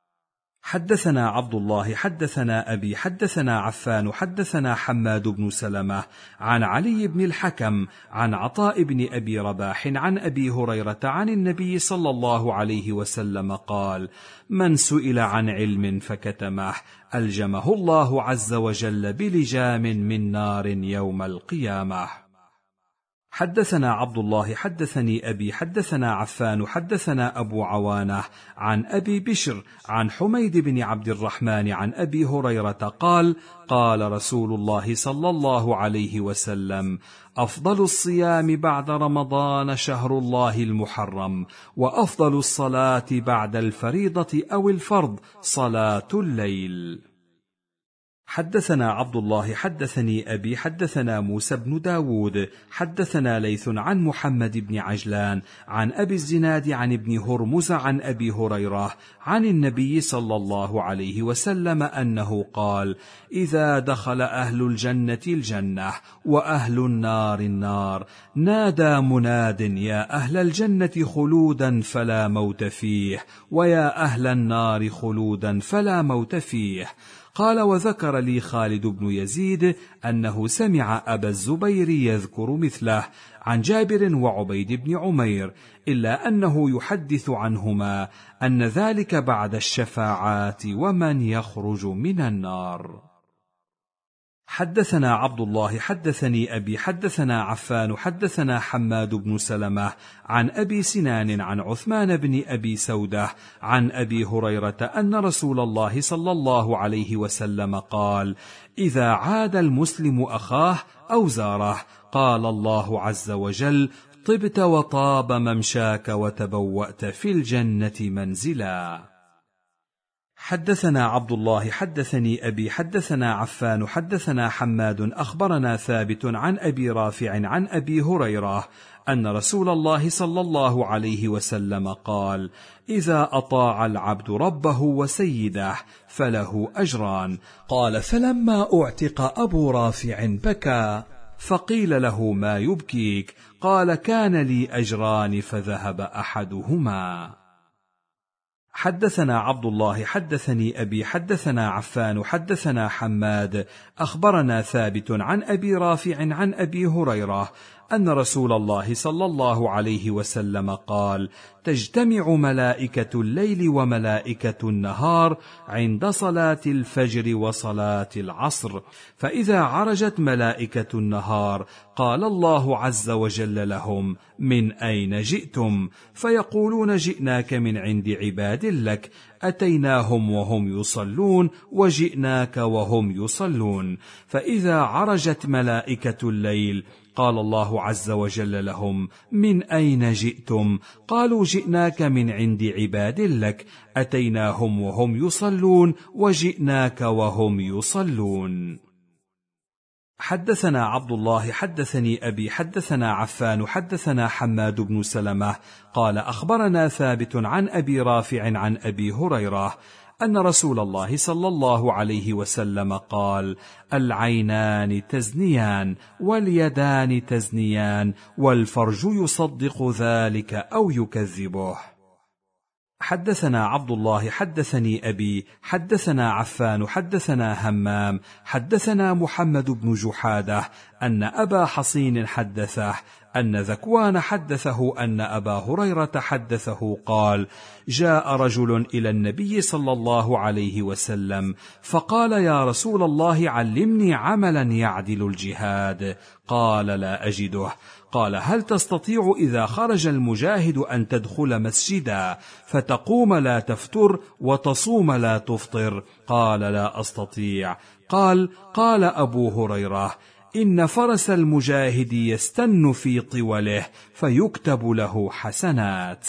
B: حدثنا عبد الله حدثنا أبي حدثنا عفان حدثنا حماد بن سلمة عن علي بن الحكم عن عطاء بن أبي رباح عن أبي هريرة عن النبي صلى الله عليه وسلم قال: من سئل عن علم فكتمه ألجمه الله عز وجل بلجام من نار يوم القيامة. حدثنا عبد الله حدثني أبي حدثنا عفان حدثنا أبو عوانة عن أبي بشر عن حميد بن عبد الرحمن عن أبي هريرة قال: قال رسول الله صلى الله عليه وسلم: أفضل الصيام بعد رمضان شهر الله المحرم، وأفضل الصلاة بعد الفريضة أو الفرض صلاة الليل. حدثنا عبد الله حدثني أبي حدثنا موسى بن داود حدثنا ليث عن محمد بن عجلان عن أبي الزناد عن ابن هرمز عن أبي هريرة عن النبي صلى الله عليه وسلم أنه قال: إذا دخل أهل الجنة الجنة وأهل النار النار نادى مناد: يا أهل الجنة خلودا فلا موت فيه، ويا أهل النار خلودا فلا موت فيه. قال: وذكر لي خالد بن يزيد أنه سمع أبا الزبير يذكر مثله عن جابر وعبيد بن عمير، إلا أنه يحدث عنهما أن ذلك بعد الشفاعات ومن يخرج من النار. حدثنا عبد الله حدثني أبي حدثنا عفان حدثنا حماد بن سلمة عن أبي سنان عن عثمان بن أبي سودة عن أبي هريرة أن رسول الله صلى الله عليه وسلم قال: إذا عاد المسلم أخاه أو زاره قال الله عز وجل: طبت وطاب ممشاك وتبوأت في الجنة منزلا. حدثنا عبد الله حدثني أبي حدثنا عفان حدثنا حماد أخبرنا ثابت عن أبي رافع عن أبي هريرة أن رسول الله صلى الله عليه وسلم قال: إذا أطاع العبد ربه وسيده فله أجران. قال: فلما أعتق أبو رافع بكى، فقيل له: ما يبكيك؟ قال: كان لي أجران فذهب أحدهما. حدثنا عبد الله حدثني أبي حدثنا عفان حدثنا حماد أخبرنا ثابت عن أبي رافع عن أبي هريرة أن رسول الله صلى الله عليه وسلم قال: تجتمع ملائكة الليل وملائكة النهار عند صلاة الفجر وصلاة العصر، فإذا عرجت ملائكة النهار قال الله عز وجل لهم: من أين جئتم؟ فيقولون: جئناك من عند عباد لك، أتيناهم وهم يصلون وجئناك وهم يصلون. فإذا عرجت ملائكة الليل قال الله عز وجل لهم: من أين جئتم؟ قالوا: جئناك من عند عباد لك، أتيناهم وهم يصلون وجئناك وهم يصلون. حدثنا عبد الله حدثني أبي حدثنا عفان حدثنا حماد بن سلمة قال أخبرنا ثابت عن أبي رافع عن أبي هريرة أن رسول الله صلى الله عليه وسلم قال: العينان تزنيان واليدان تزنيان والفرج يصدق ذلك أو يكذبه. حدثنا عبد الله حدثني أبي حدثنا عفان حدثنا همام حدثنا محمد بن جحادة أن أبا حصين حدثه أن ذكوان حدثه أن أبا هريرة حدثه قال: جاء رجل إلى النبي صلى الله عليه وسلم فقال: يا رسول الله علمني عملا يعدل الجهاد. قال: لا أجده. قال: هل تستطيع إذا خرج المجاهد أن تدخل مسجدا فتقوم لا تفتر وتصوم لا تفطر؟ قال: لا أستطيع. قال أبو هريرة: إن فرس المجاهد يستن في طوله فيكتب له حسنات.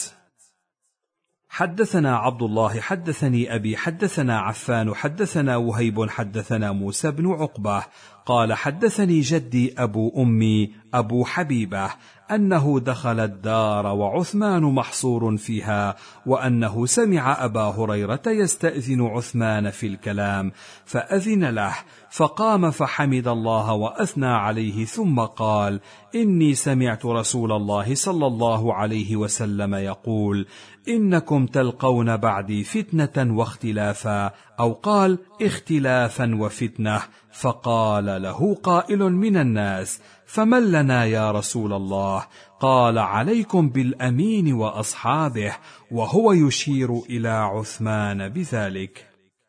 B: حدثنا عبد الله حدثني أبي حدثنا عفان حدثنا وهيب حدثنا موسى بن عقبة قال: حدثني جدي أبو أمي أبو حبيبة أنه دخل الدار وعثمان محصور فيها، وأنه سمع أبا هريرة يستأذن عثمان في الكلام فأذن له، فقام فحمد الله وأثنى عليه ثم قال: إني سمعت رسول الله صلى الله عليه وسلم يقول: إنكم تلقون بعدي فتنة واختلافا، أو قال: اختلافا وفتنة. فقال له قائل من الناس: فمن لنا يا رسول الله؟ قال: عليكم بالأمين وأصحابه، وهو يشير إلى عثمان بذلك.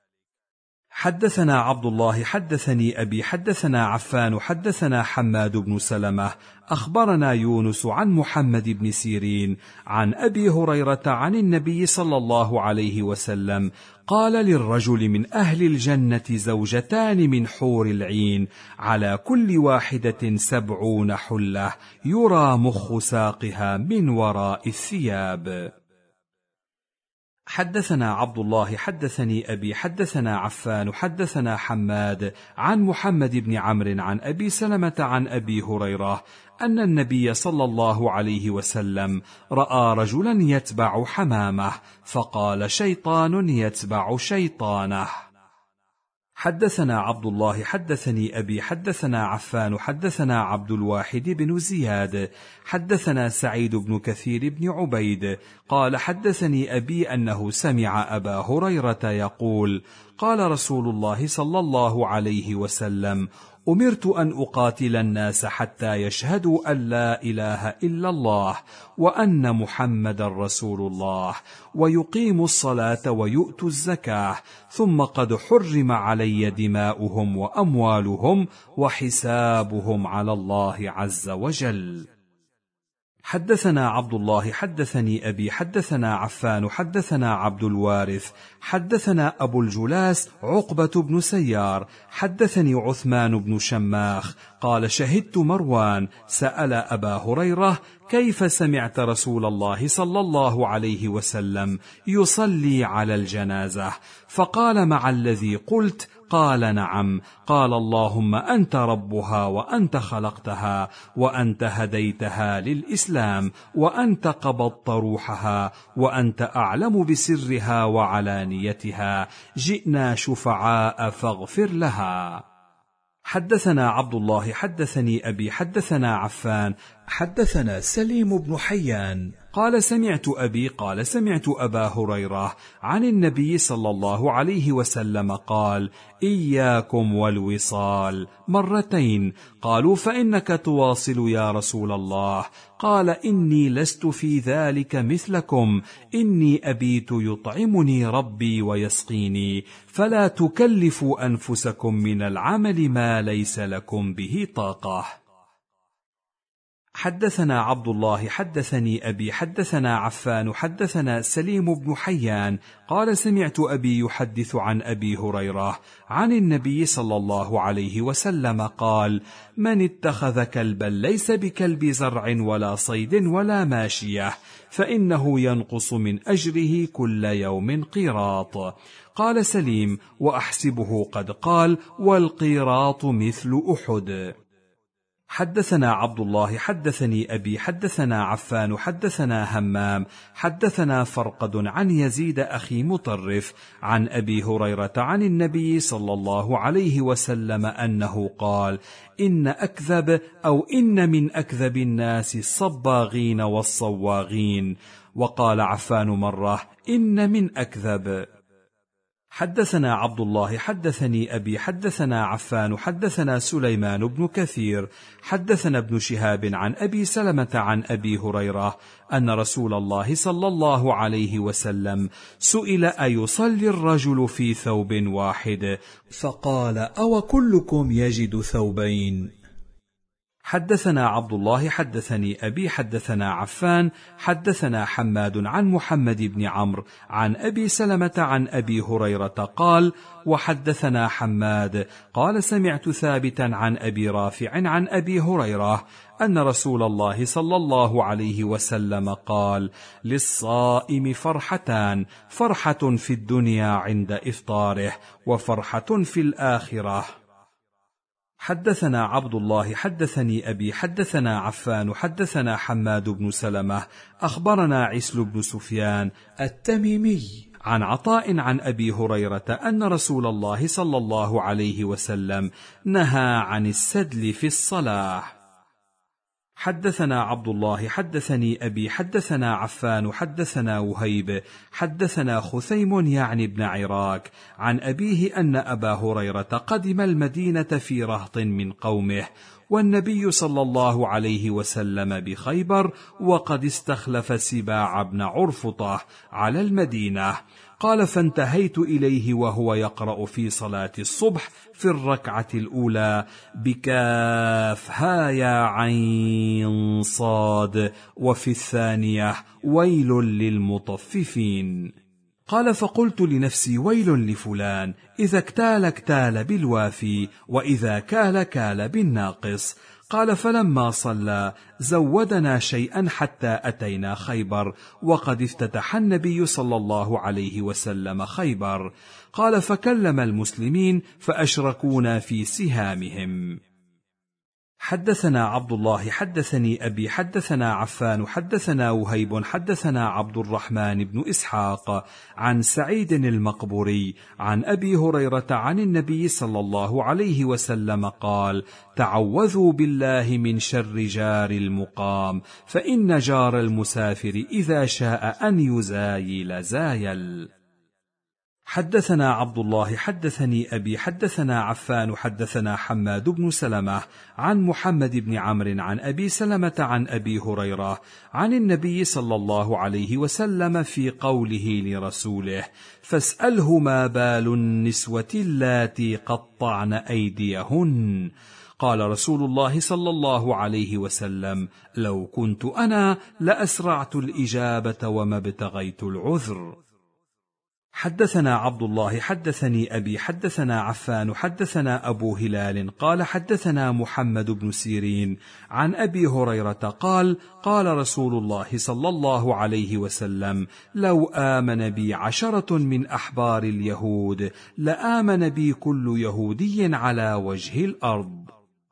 B: حدثنا عبد الله حدثني أبي حدثنا عفان حدثنا حماد بن سلمة أخبرنا يونس عن محمد بن سيرين عن أبي هريرة عن النبي صلى الله عليه وسلم قال: للرجل من أهل الجنة زوجتان من حور العين، على كل واحدة 70 حلة، يرى مخ ساقها من وراء الثياب. حدثنا عبد الله حدثني أبي حدثنا عفان حدثنا حماد عن محمد بن عمرو عن أبي سلمة عن أبي هريرة أن النبي صلى الله عليه وسلم رأى رجلا يتبع حمامه، فقال: شيطان يتبع شيطانه. حدثنا عبد الله حدثني أبي حدثنا عفان حدثنا عبد الواحد بن زياد حدثنا سعيد بن كثير بن عبيد قال: حدثني أبي أنه سمع أبا هريرة يقول: قال رسول الله صلى الله عليه وسلم: أمرت أن أقاتل الناس حتى يشهدوا أن لا إله إلا الله وأن محمدا رسول الله، ويقيموا الصلاة ويؤتوا الزكاة، ثم قد حرم علي دماؤهم وأموالهم وحسابهم على الله عز وجل. حدثنا عبد الله حدثني أبي حدثنا عفان حدثنا عبد الوارث حدثنا أبو الجلاس عقبة بن سيار حدثني عثمان بن شماخ قال: شهدت مروان سأل أبا هريرة: كيف سمعت رسول الله صلى الله عليه وسلم يصلي على الجنازة؟ فقال: مع الذي قلت. قال: نعم. قال: اللهم أنت ربها وأنت خلقتها وأنت هديتها للإسلام وأنت قبضت روحها وأنت أعلم بسرها وعلانيتها، جئنا شفعاء فاغفر لها. حدثنا عبد الله حدثني أبي حدثنا عفان حدثنا سليم بن حيان قال سمعت أبي قال سمعت أبا هريرة عن النبي صلى الله عليه وسلم قال: إياكم والوصال مرتين. قالوا: فإنك تواصل يا رسول الله؟ قال: إني لست في ذلك مثلكم، إني أبيت يطعمني ربي ويسقيني، فلا تكلفوا أنفسكم من العمل ما ليس لكم به طاقة. حدثنا عبد الله حدثني أبي حدثنا عفان حدثنا سليم بن حيان قال: سمعت أبي يحدث عن أبي هريرة عن النبي صلى الله عليه وسلم قال: من اتخذ كلبا ليس بكلب زرع ولا صيد ولا ماشية فإنه ينقص من أجره كل يوم قيراط. قال سليم: وأحسبه قد قال: والقيراط مثل أحد. حدثنا عبد الله حدثني أبي حدثنا عفان حدثنا همام حدثنا فرقد عن يزيد أخي مطرف عن أبي هريرة عن النبي صلى الله عليه وسلم أنه قال: إن أكذب أو إن من أكذب الناس الصباغين والصواغين. وقال عفان مرة: إن من أكذب. حدثنا عبد الله حدثني أبي حدثنا عفان حدثنا سليمان بن كثير حدثنا ابن شهاب عن أبي سلمة عن أبي هريرة أن رسول الله صلى الله عليه وسلم سئل: أيصلي الرجل في ثوب واحد؟ فقال: أو كلكم يجد ثوبين؟ حدثنا عبد الله حدثني أبي حدثنا عفان حدثنا حماد عن محمد بن عمرو عن أبي سلمة عن أبي هريرة قال: وحدثنا حماد قال: سمعت ثابتا عن أبي رافع عن أبي هريرة أن رسول الله صلى الله عليه وسلم قال: للصائم فرحتان، فرحة في الدنيا عند إفطاره، وفرحة في الآخرة. حدثنا عبد الله حدثني أبي حدثنا عفان حدثنا حماد بن سلمة أخبرنا عسل بن سفيان التميمي عن عطاء عن أبي هريرة أن رسول الله صلى الله عليه وسلم نهى عن السدل في الصلاة. حدثنا عبد الله حدثني أبي حدثنا عفان حدثنا وهيب حدثنا خثيم يعني بن عراك عن أبيه أن أبا هريرة قدم المدينة في رهط من قومه، والنبي صلى الله عليه وسلم بخيبر، وقد استخلف سباع بن عرفطة على المدينة. قال: فانتهيت إليه وهو يقرأ في صلاة الصبح في الركعة الأولى بكاف ها يا عين صاد، وفي الثانية ويل للمطففين. قال: فقلت لنفسي: ويل لفلان، إذا اكتال اكتال بالوافي، وإذا كال كال بالناقص. قال: فلما صلى زودنا شيئا حتى أتينا خيبر، وقد افتتح النبي صلى الله عليه وسلم خيبر. قال: فكلم المسلمين فأشركونا في سهامهم. حدثنا عبد الله حدثني أبي حدثنا عفان حدثنا وهيب حدثنا عبد الرحمن بن إسحاق عن سعيد المقبوري عن أبي هريرة عن النبي صلى الله عليه وسلم قال: تعوذوا بالله من شر جار المقام، فإن جار المسافر إذا شاء أن يزايل زايل. حدثنا عبد الله حدثني أبي حدثنا عفان حدثنا حماد بن سلمة عن محمد بن عمرو عن أبي سلمة عن أبي هريرة عن النبي صلى الله عليه وسلم في قوله لرسوله: فاسأله ما بال النسوة اللاتي قطعن أيديهن. قال رسول الله صلى الله عليه وسلم: لو كنت أنا لأسرعت الإجابة وما ابتغيت العذر. حدثنا عبد الله حدثني أبي حدثنا عفان حدثنا أبو هلال قال: حدثنا محمد بن سيرين عن أبي هريرة قال: قال رسول الله صلى الله عليه وسلم: لو آمن بي 10 من أحبار اليهود لآمن بي كل يهودي على وجه الأرض.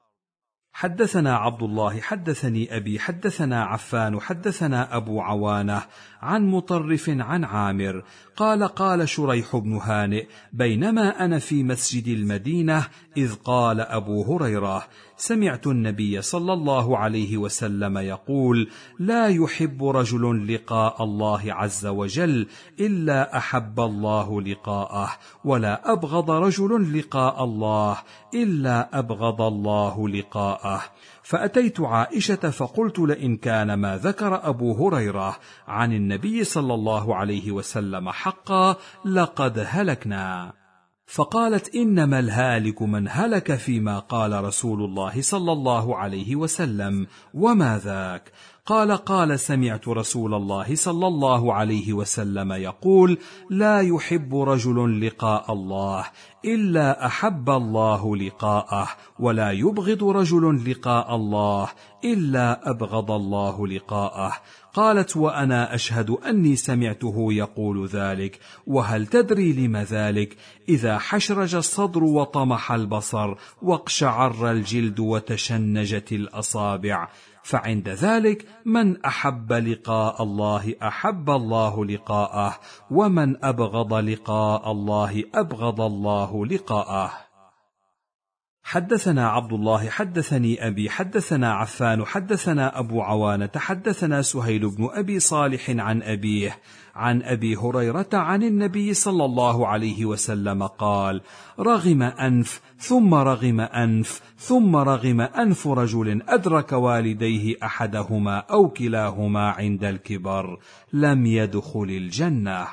B: حدثنا عبد الله حدثني أبي حدثنا عفان حدثنا أبو عوانة عن مطرف عن عامر قال: قال شريح بن هانئ: بينما أنا في مسجد المدينة إذ قال أبو هريرة: سمعت النبي صلى الله عليه وسلم يقول: لا يحب رجل لقاء الله عز وجل إلا أحب الله لقاءه، ولا أبغض رجل لقاء الله إلا أبغض الله لقاءه. فأتيت عائشة فقلت: لئن كان ما ذكر أبو هريرة عن النبي صلى الله عليه وسلم حقا لقد هلكنا. فقالت: إنما الهالك من هلك فيما قال رسول الله صلى الله عليه وسلم. وما ذاك؟ قال: سمعت رسول الله صلى الله عليه وسلم يقول: لا يحب رجل لقاء الله إلا أحب الله لقاءه، ولا يبغض رجل لقاء الله إلا أبغض الله لقاءه. قالت: وأنا أشهد أني سمعته يقول ذلك. وهل تدري لم ذلك؟ إذا حشرج الصدر وطمح البصر واقشعر الجلد وتشنجت الأصابع، فعند ذلك من أحب لقاء الله أحب الله لقاءه، ومن أبغض لقاء الله أبغض الله لقاءه. حدثنا عبد الله حدثني أبي حدثنا عفان حدثنا أبو عوانة حدثنا سهيل بن أبي صالح عن أبيه عن أبي هريرة عن النبي صلى الله عليه وسلم قال: رغم أنف ثم رغم أنف ثم رغم أنف رجل أدرك والديه أحدهما أو كلاهما عند الكبر لم يدخل الجنة.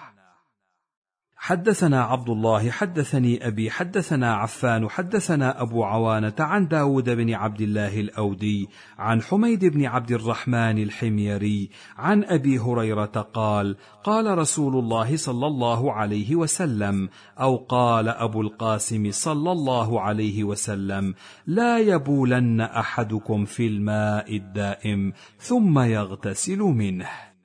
B: حدثنا عبد الله حدثني أبي حدثنا عفان حدثنا أبو عوانة عن داود بن عبد الله الأودي عن حميد بن عبد الرحمن الحميري عن أبي هريرة قال: قال رسول الله صلى الله عليه وسلم، أو قال أبو القاسم صلى الله عليه وسلم: لا يبولن أحدكم في الماء الدائم ثم يغتسل منه.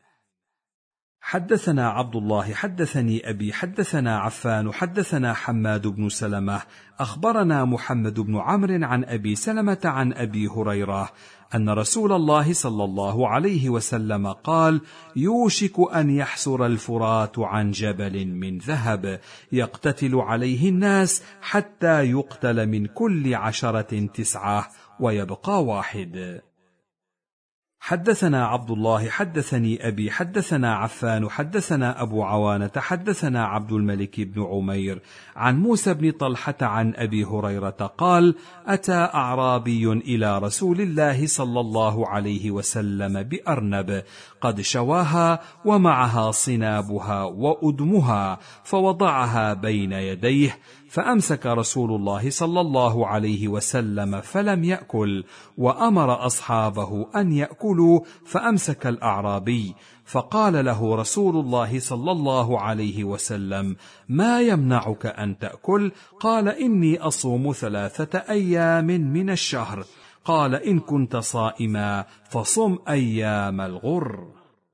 B: حدثنا عبد الله حدثني أبي حدثنا عفان حدثنا حماد بن سلمة أخبرنا محمد بن عمرو عن أبي سلمة عن أبي هريرة أن رسول الله صلى الله عليه وسلم قال: يوشك أن يحسر الفرات عن جبل من ذهب يقتتل عليه الناس حتى يقتل من كل 10 9 ويبقى 1. حدثنا عبد الله حدثني أبي حدثنا عفان حدثنا أبو عوانة حدثنا عبد الملك بن عمير عن موسى بن طلحة عن أبي هريرة قال: أتى أعرابي إلى رسول الله صلى الله عليه وسلم بأرنب قد شواها ومعها صنابها وأدمها، فوضعها بين يديه، فأمسك رسول الله صلى الله عليه وسلم فلم يأكل، وأمر أصحابه أن يأكلوا، فأمسك الأعرابي، فقال له رسول الله صلى الله عليه وسلم: ما يمنعك أن تأكل؟ قال: إني أصوم 3 أيام من الشهر. قال: إن كنت صائما فصم أيام الغر.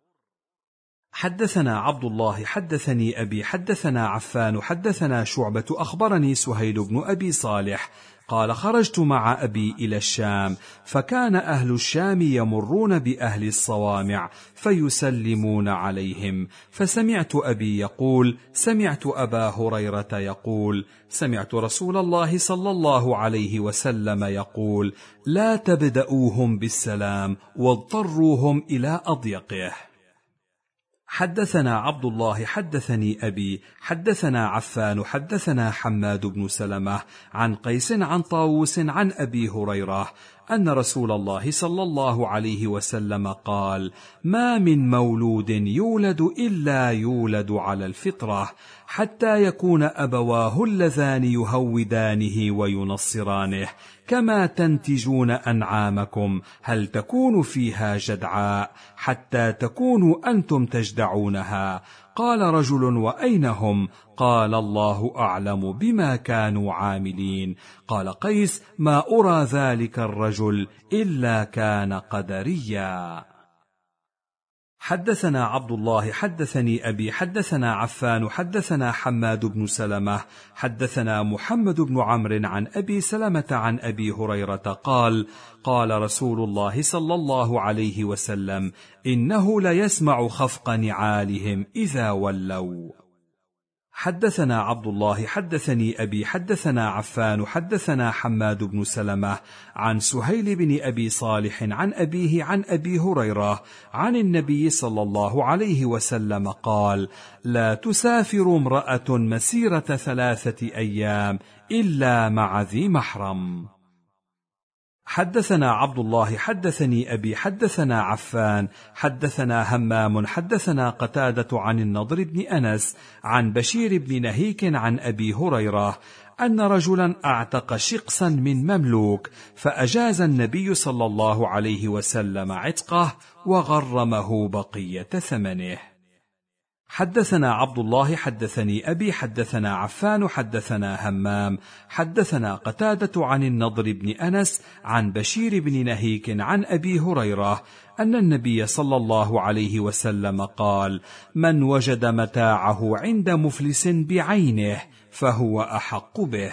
B: حدثنا عبد الله حدثني أبي حدثنا عفان حدثنا شعبة أخبرني سهيل بن أبي صالح قال: خرجت مع أبي إلى الشام، فكان أهل الشام يمرون بأهل الصوامع فيسلمون عليهم، فسمعت أبي يقول: سمعت أبا هريرة يقول: سمعت رسول الله صلى الله عليه وسلم يقول: لا تبدأوهم بالسلام واضطروهم إلى أضيقه. حدثنا عبد الله حدثني أبي حدثنا عفان حدثنا حماد بن سلمة عن قيس عن طاووس عن أبي هريرة أن رسول الله صلى الله عليه وسلم قال: ما من مولود يولد إلا يولد على الفطرة، حتى يكون أبواه اللذان يهودانه وينصرانه، كما تنتجون أنعامكم هل تكون فيها جدعاء حتى تكونوا أنتم تجدعونها. قال رجل: وأين هم؟ قال: الله أعلم بما كانوا عاملين. قال قيس: ما أرى ذلك الرجل إلا كان قدريا. حدثنا عبد الله حدثني أبي حدثنا عفان حدثنا حماد بن سلمة حدثنا محمد بن عمرو عن أبي سلمة عن أبي هريرة قال: قال رسول الله صلى الله عليه وسلم: إنه ليسمع خفق نعالهم إذا ولوا. حدثنا عبد الله حدثني أبي حدثنا عفان حدثنا حماد بن سلمة عن سهيل بن أبي صالح عن أبيه عن أبي هريرة عن النبي صلى الله عليه وسلم قال: لا تسافر امرأة مسيرة 3 أيام إلا مع ذي محرم. حدثنا عبد الله حدثني أبي حدثنا عفان حدثنا همام حدثنا قتادة عن النضر بن أنس عن بشير بن نهيك عن أبي هريرة أن رجلا أعتق شقصا من مملوك فأجاز النبي صلى الله عليه وسلم عتقه وغرمه بقية ثمنه. حدثنا عبد الله حدثني أبي حدثنا عفان حدثنا همام حدثنا قتادة عن النضر بن أنس عن بشير بن نهيك عن أبي هريرة أن النبي صلى الله عليه وسلم قال: من وجد متاعه عند مفلس بعينه فهو أحق به.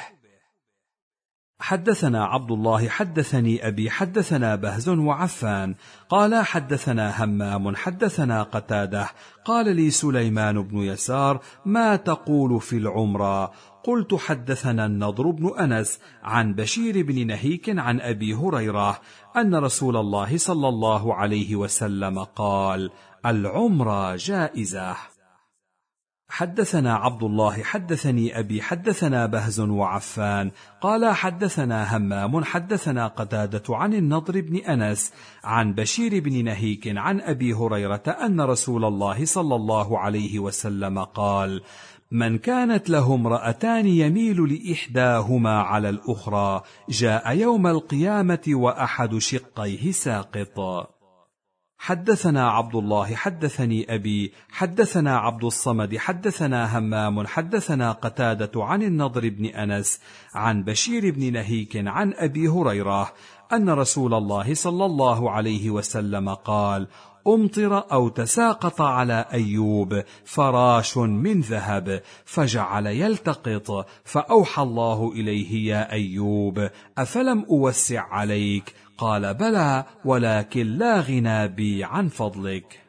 B: حدثنا عبد الله حدثني أبي حدثنا بهز وعفان قال حدثنا همام حدثنا قتادة قال لي سليمان بن يسار: ما تقول في العمرة؟ قلت: حدثنا النضر بن أنس عن بشير بن نهيك عن أبي هريرة أن رسول الله صلى الله عليه وسلم قال: العمرة جائزة. حدثنا عبد الله حدثني أبي حدثنا بهز وعفان قال حدثنا همام حدثنا قتادة عن النضر بن أنس عن بشير بن نهيك عن أبي هريرة أن رسول الله صلى الله عليه وسلم قال: من كانت له امرأتان يميل لإحداهما على الأخرى جاء يوم القيامة وأحد شقيه ساقط. حدثنا عبد الله حدثني أبي حدثنا عبد الصمد حدثنا همام حدثنا قتادة عن النضر بن أنس عن بشير بن نهيك عن أبي هريرة أن رسول الله صلى الله عليه وسلم قال: أمطر أو تساقط على أيوب فراش من ذهب فجعل يلتقط، فأوحى الله إليه: يا أيوب أفلم أوسع عليك؟ قال: بلى، ولكن لا غنى بي عن فضلك.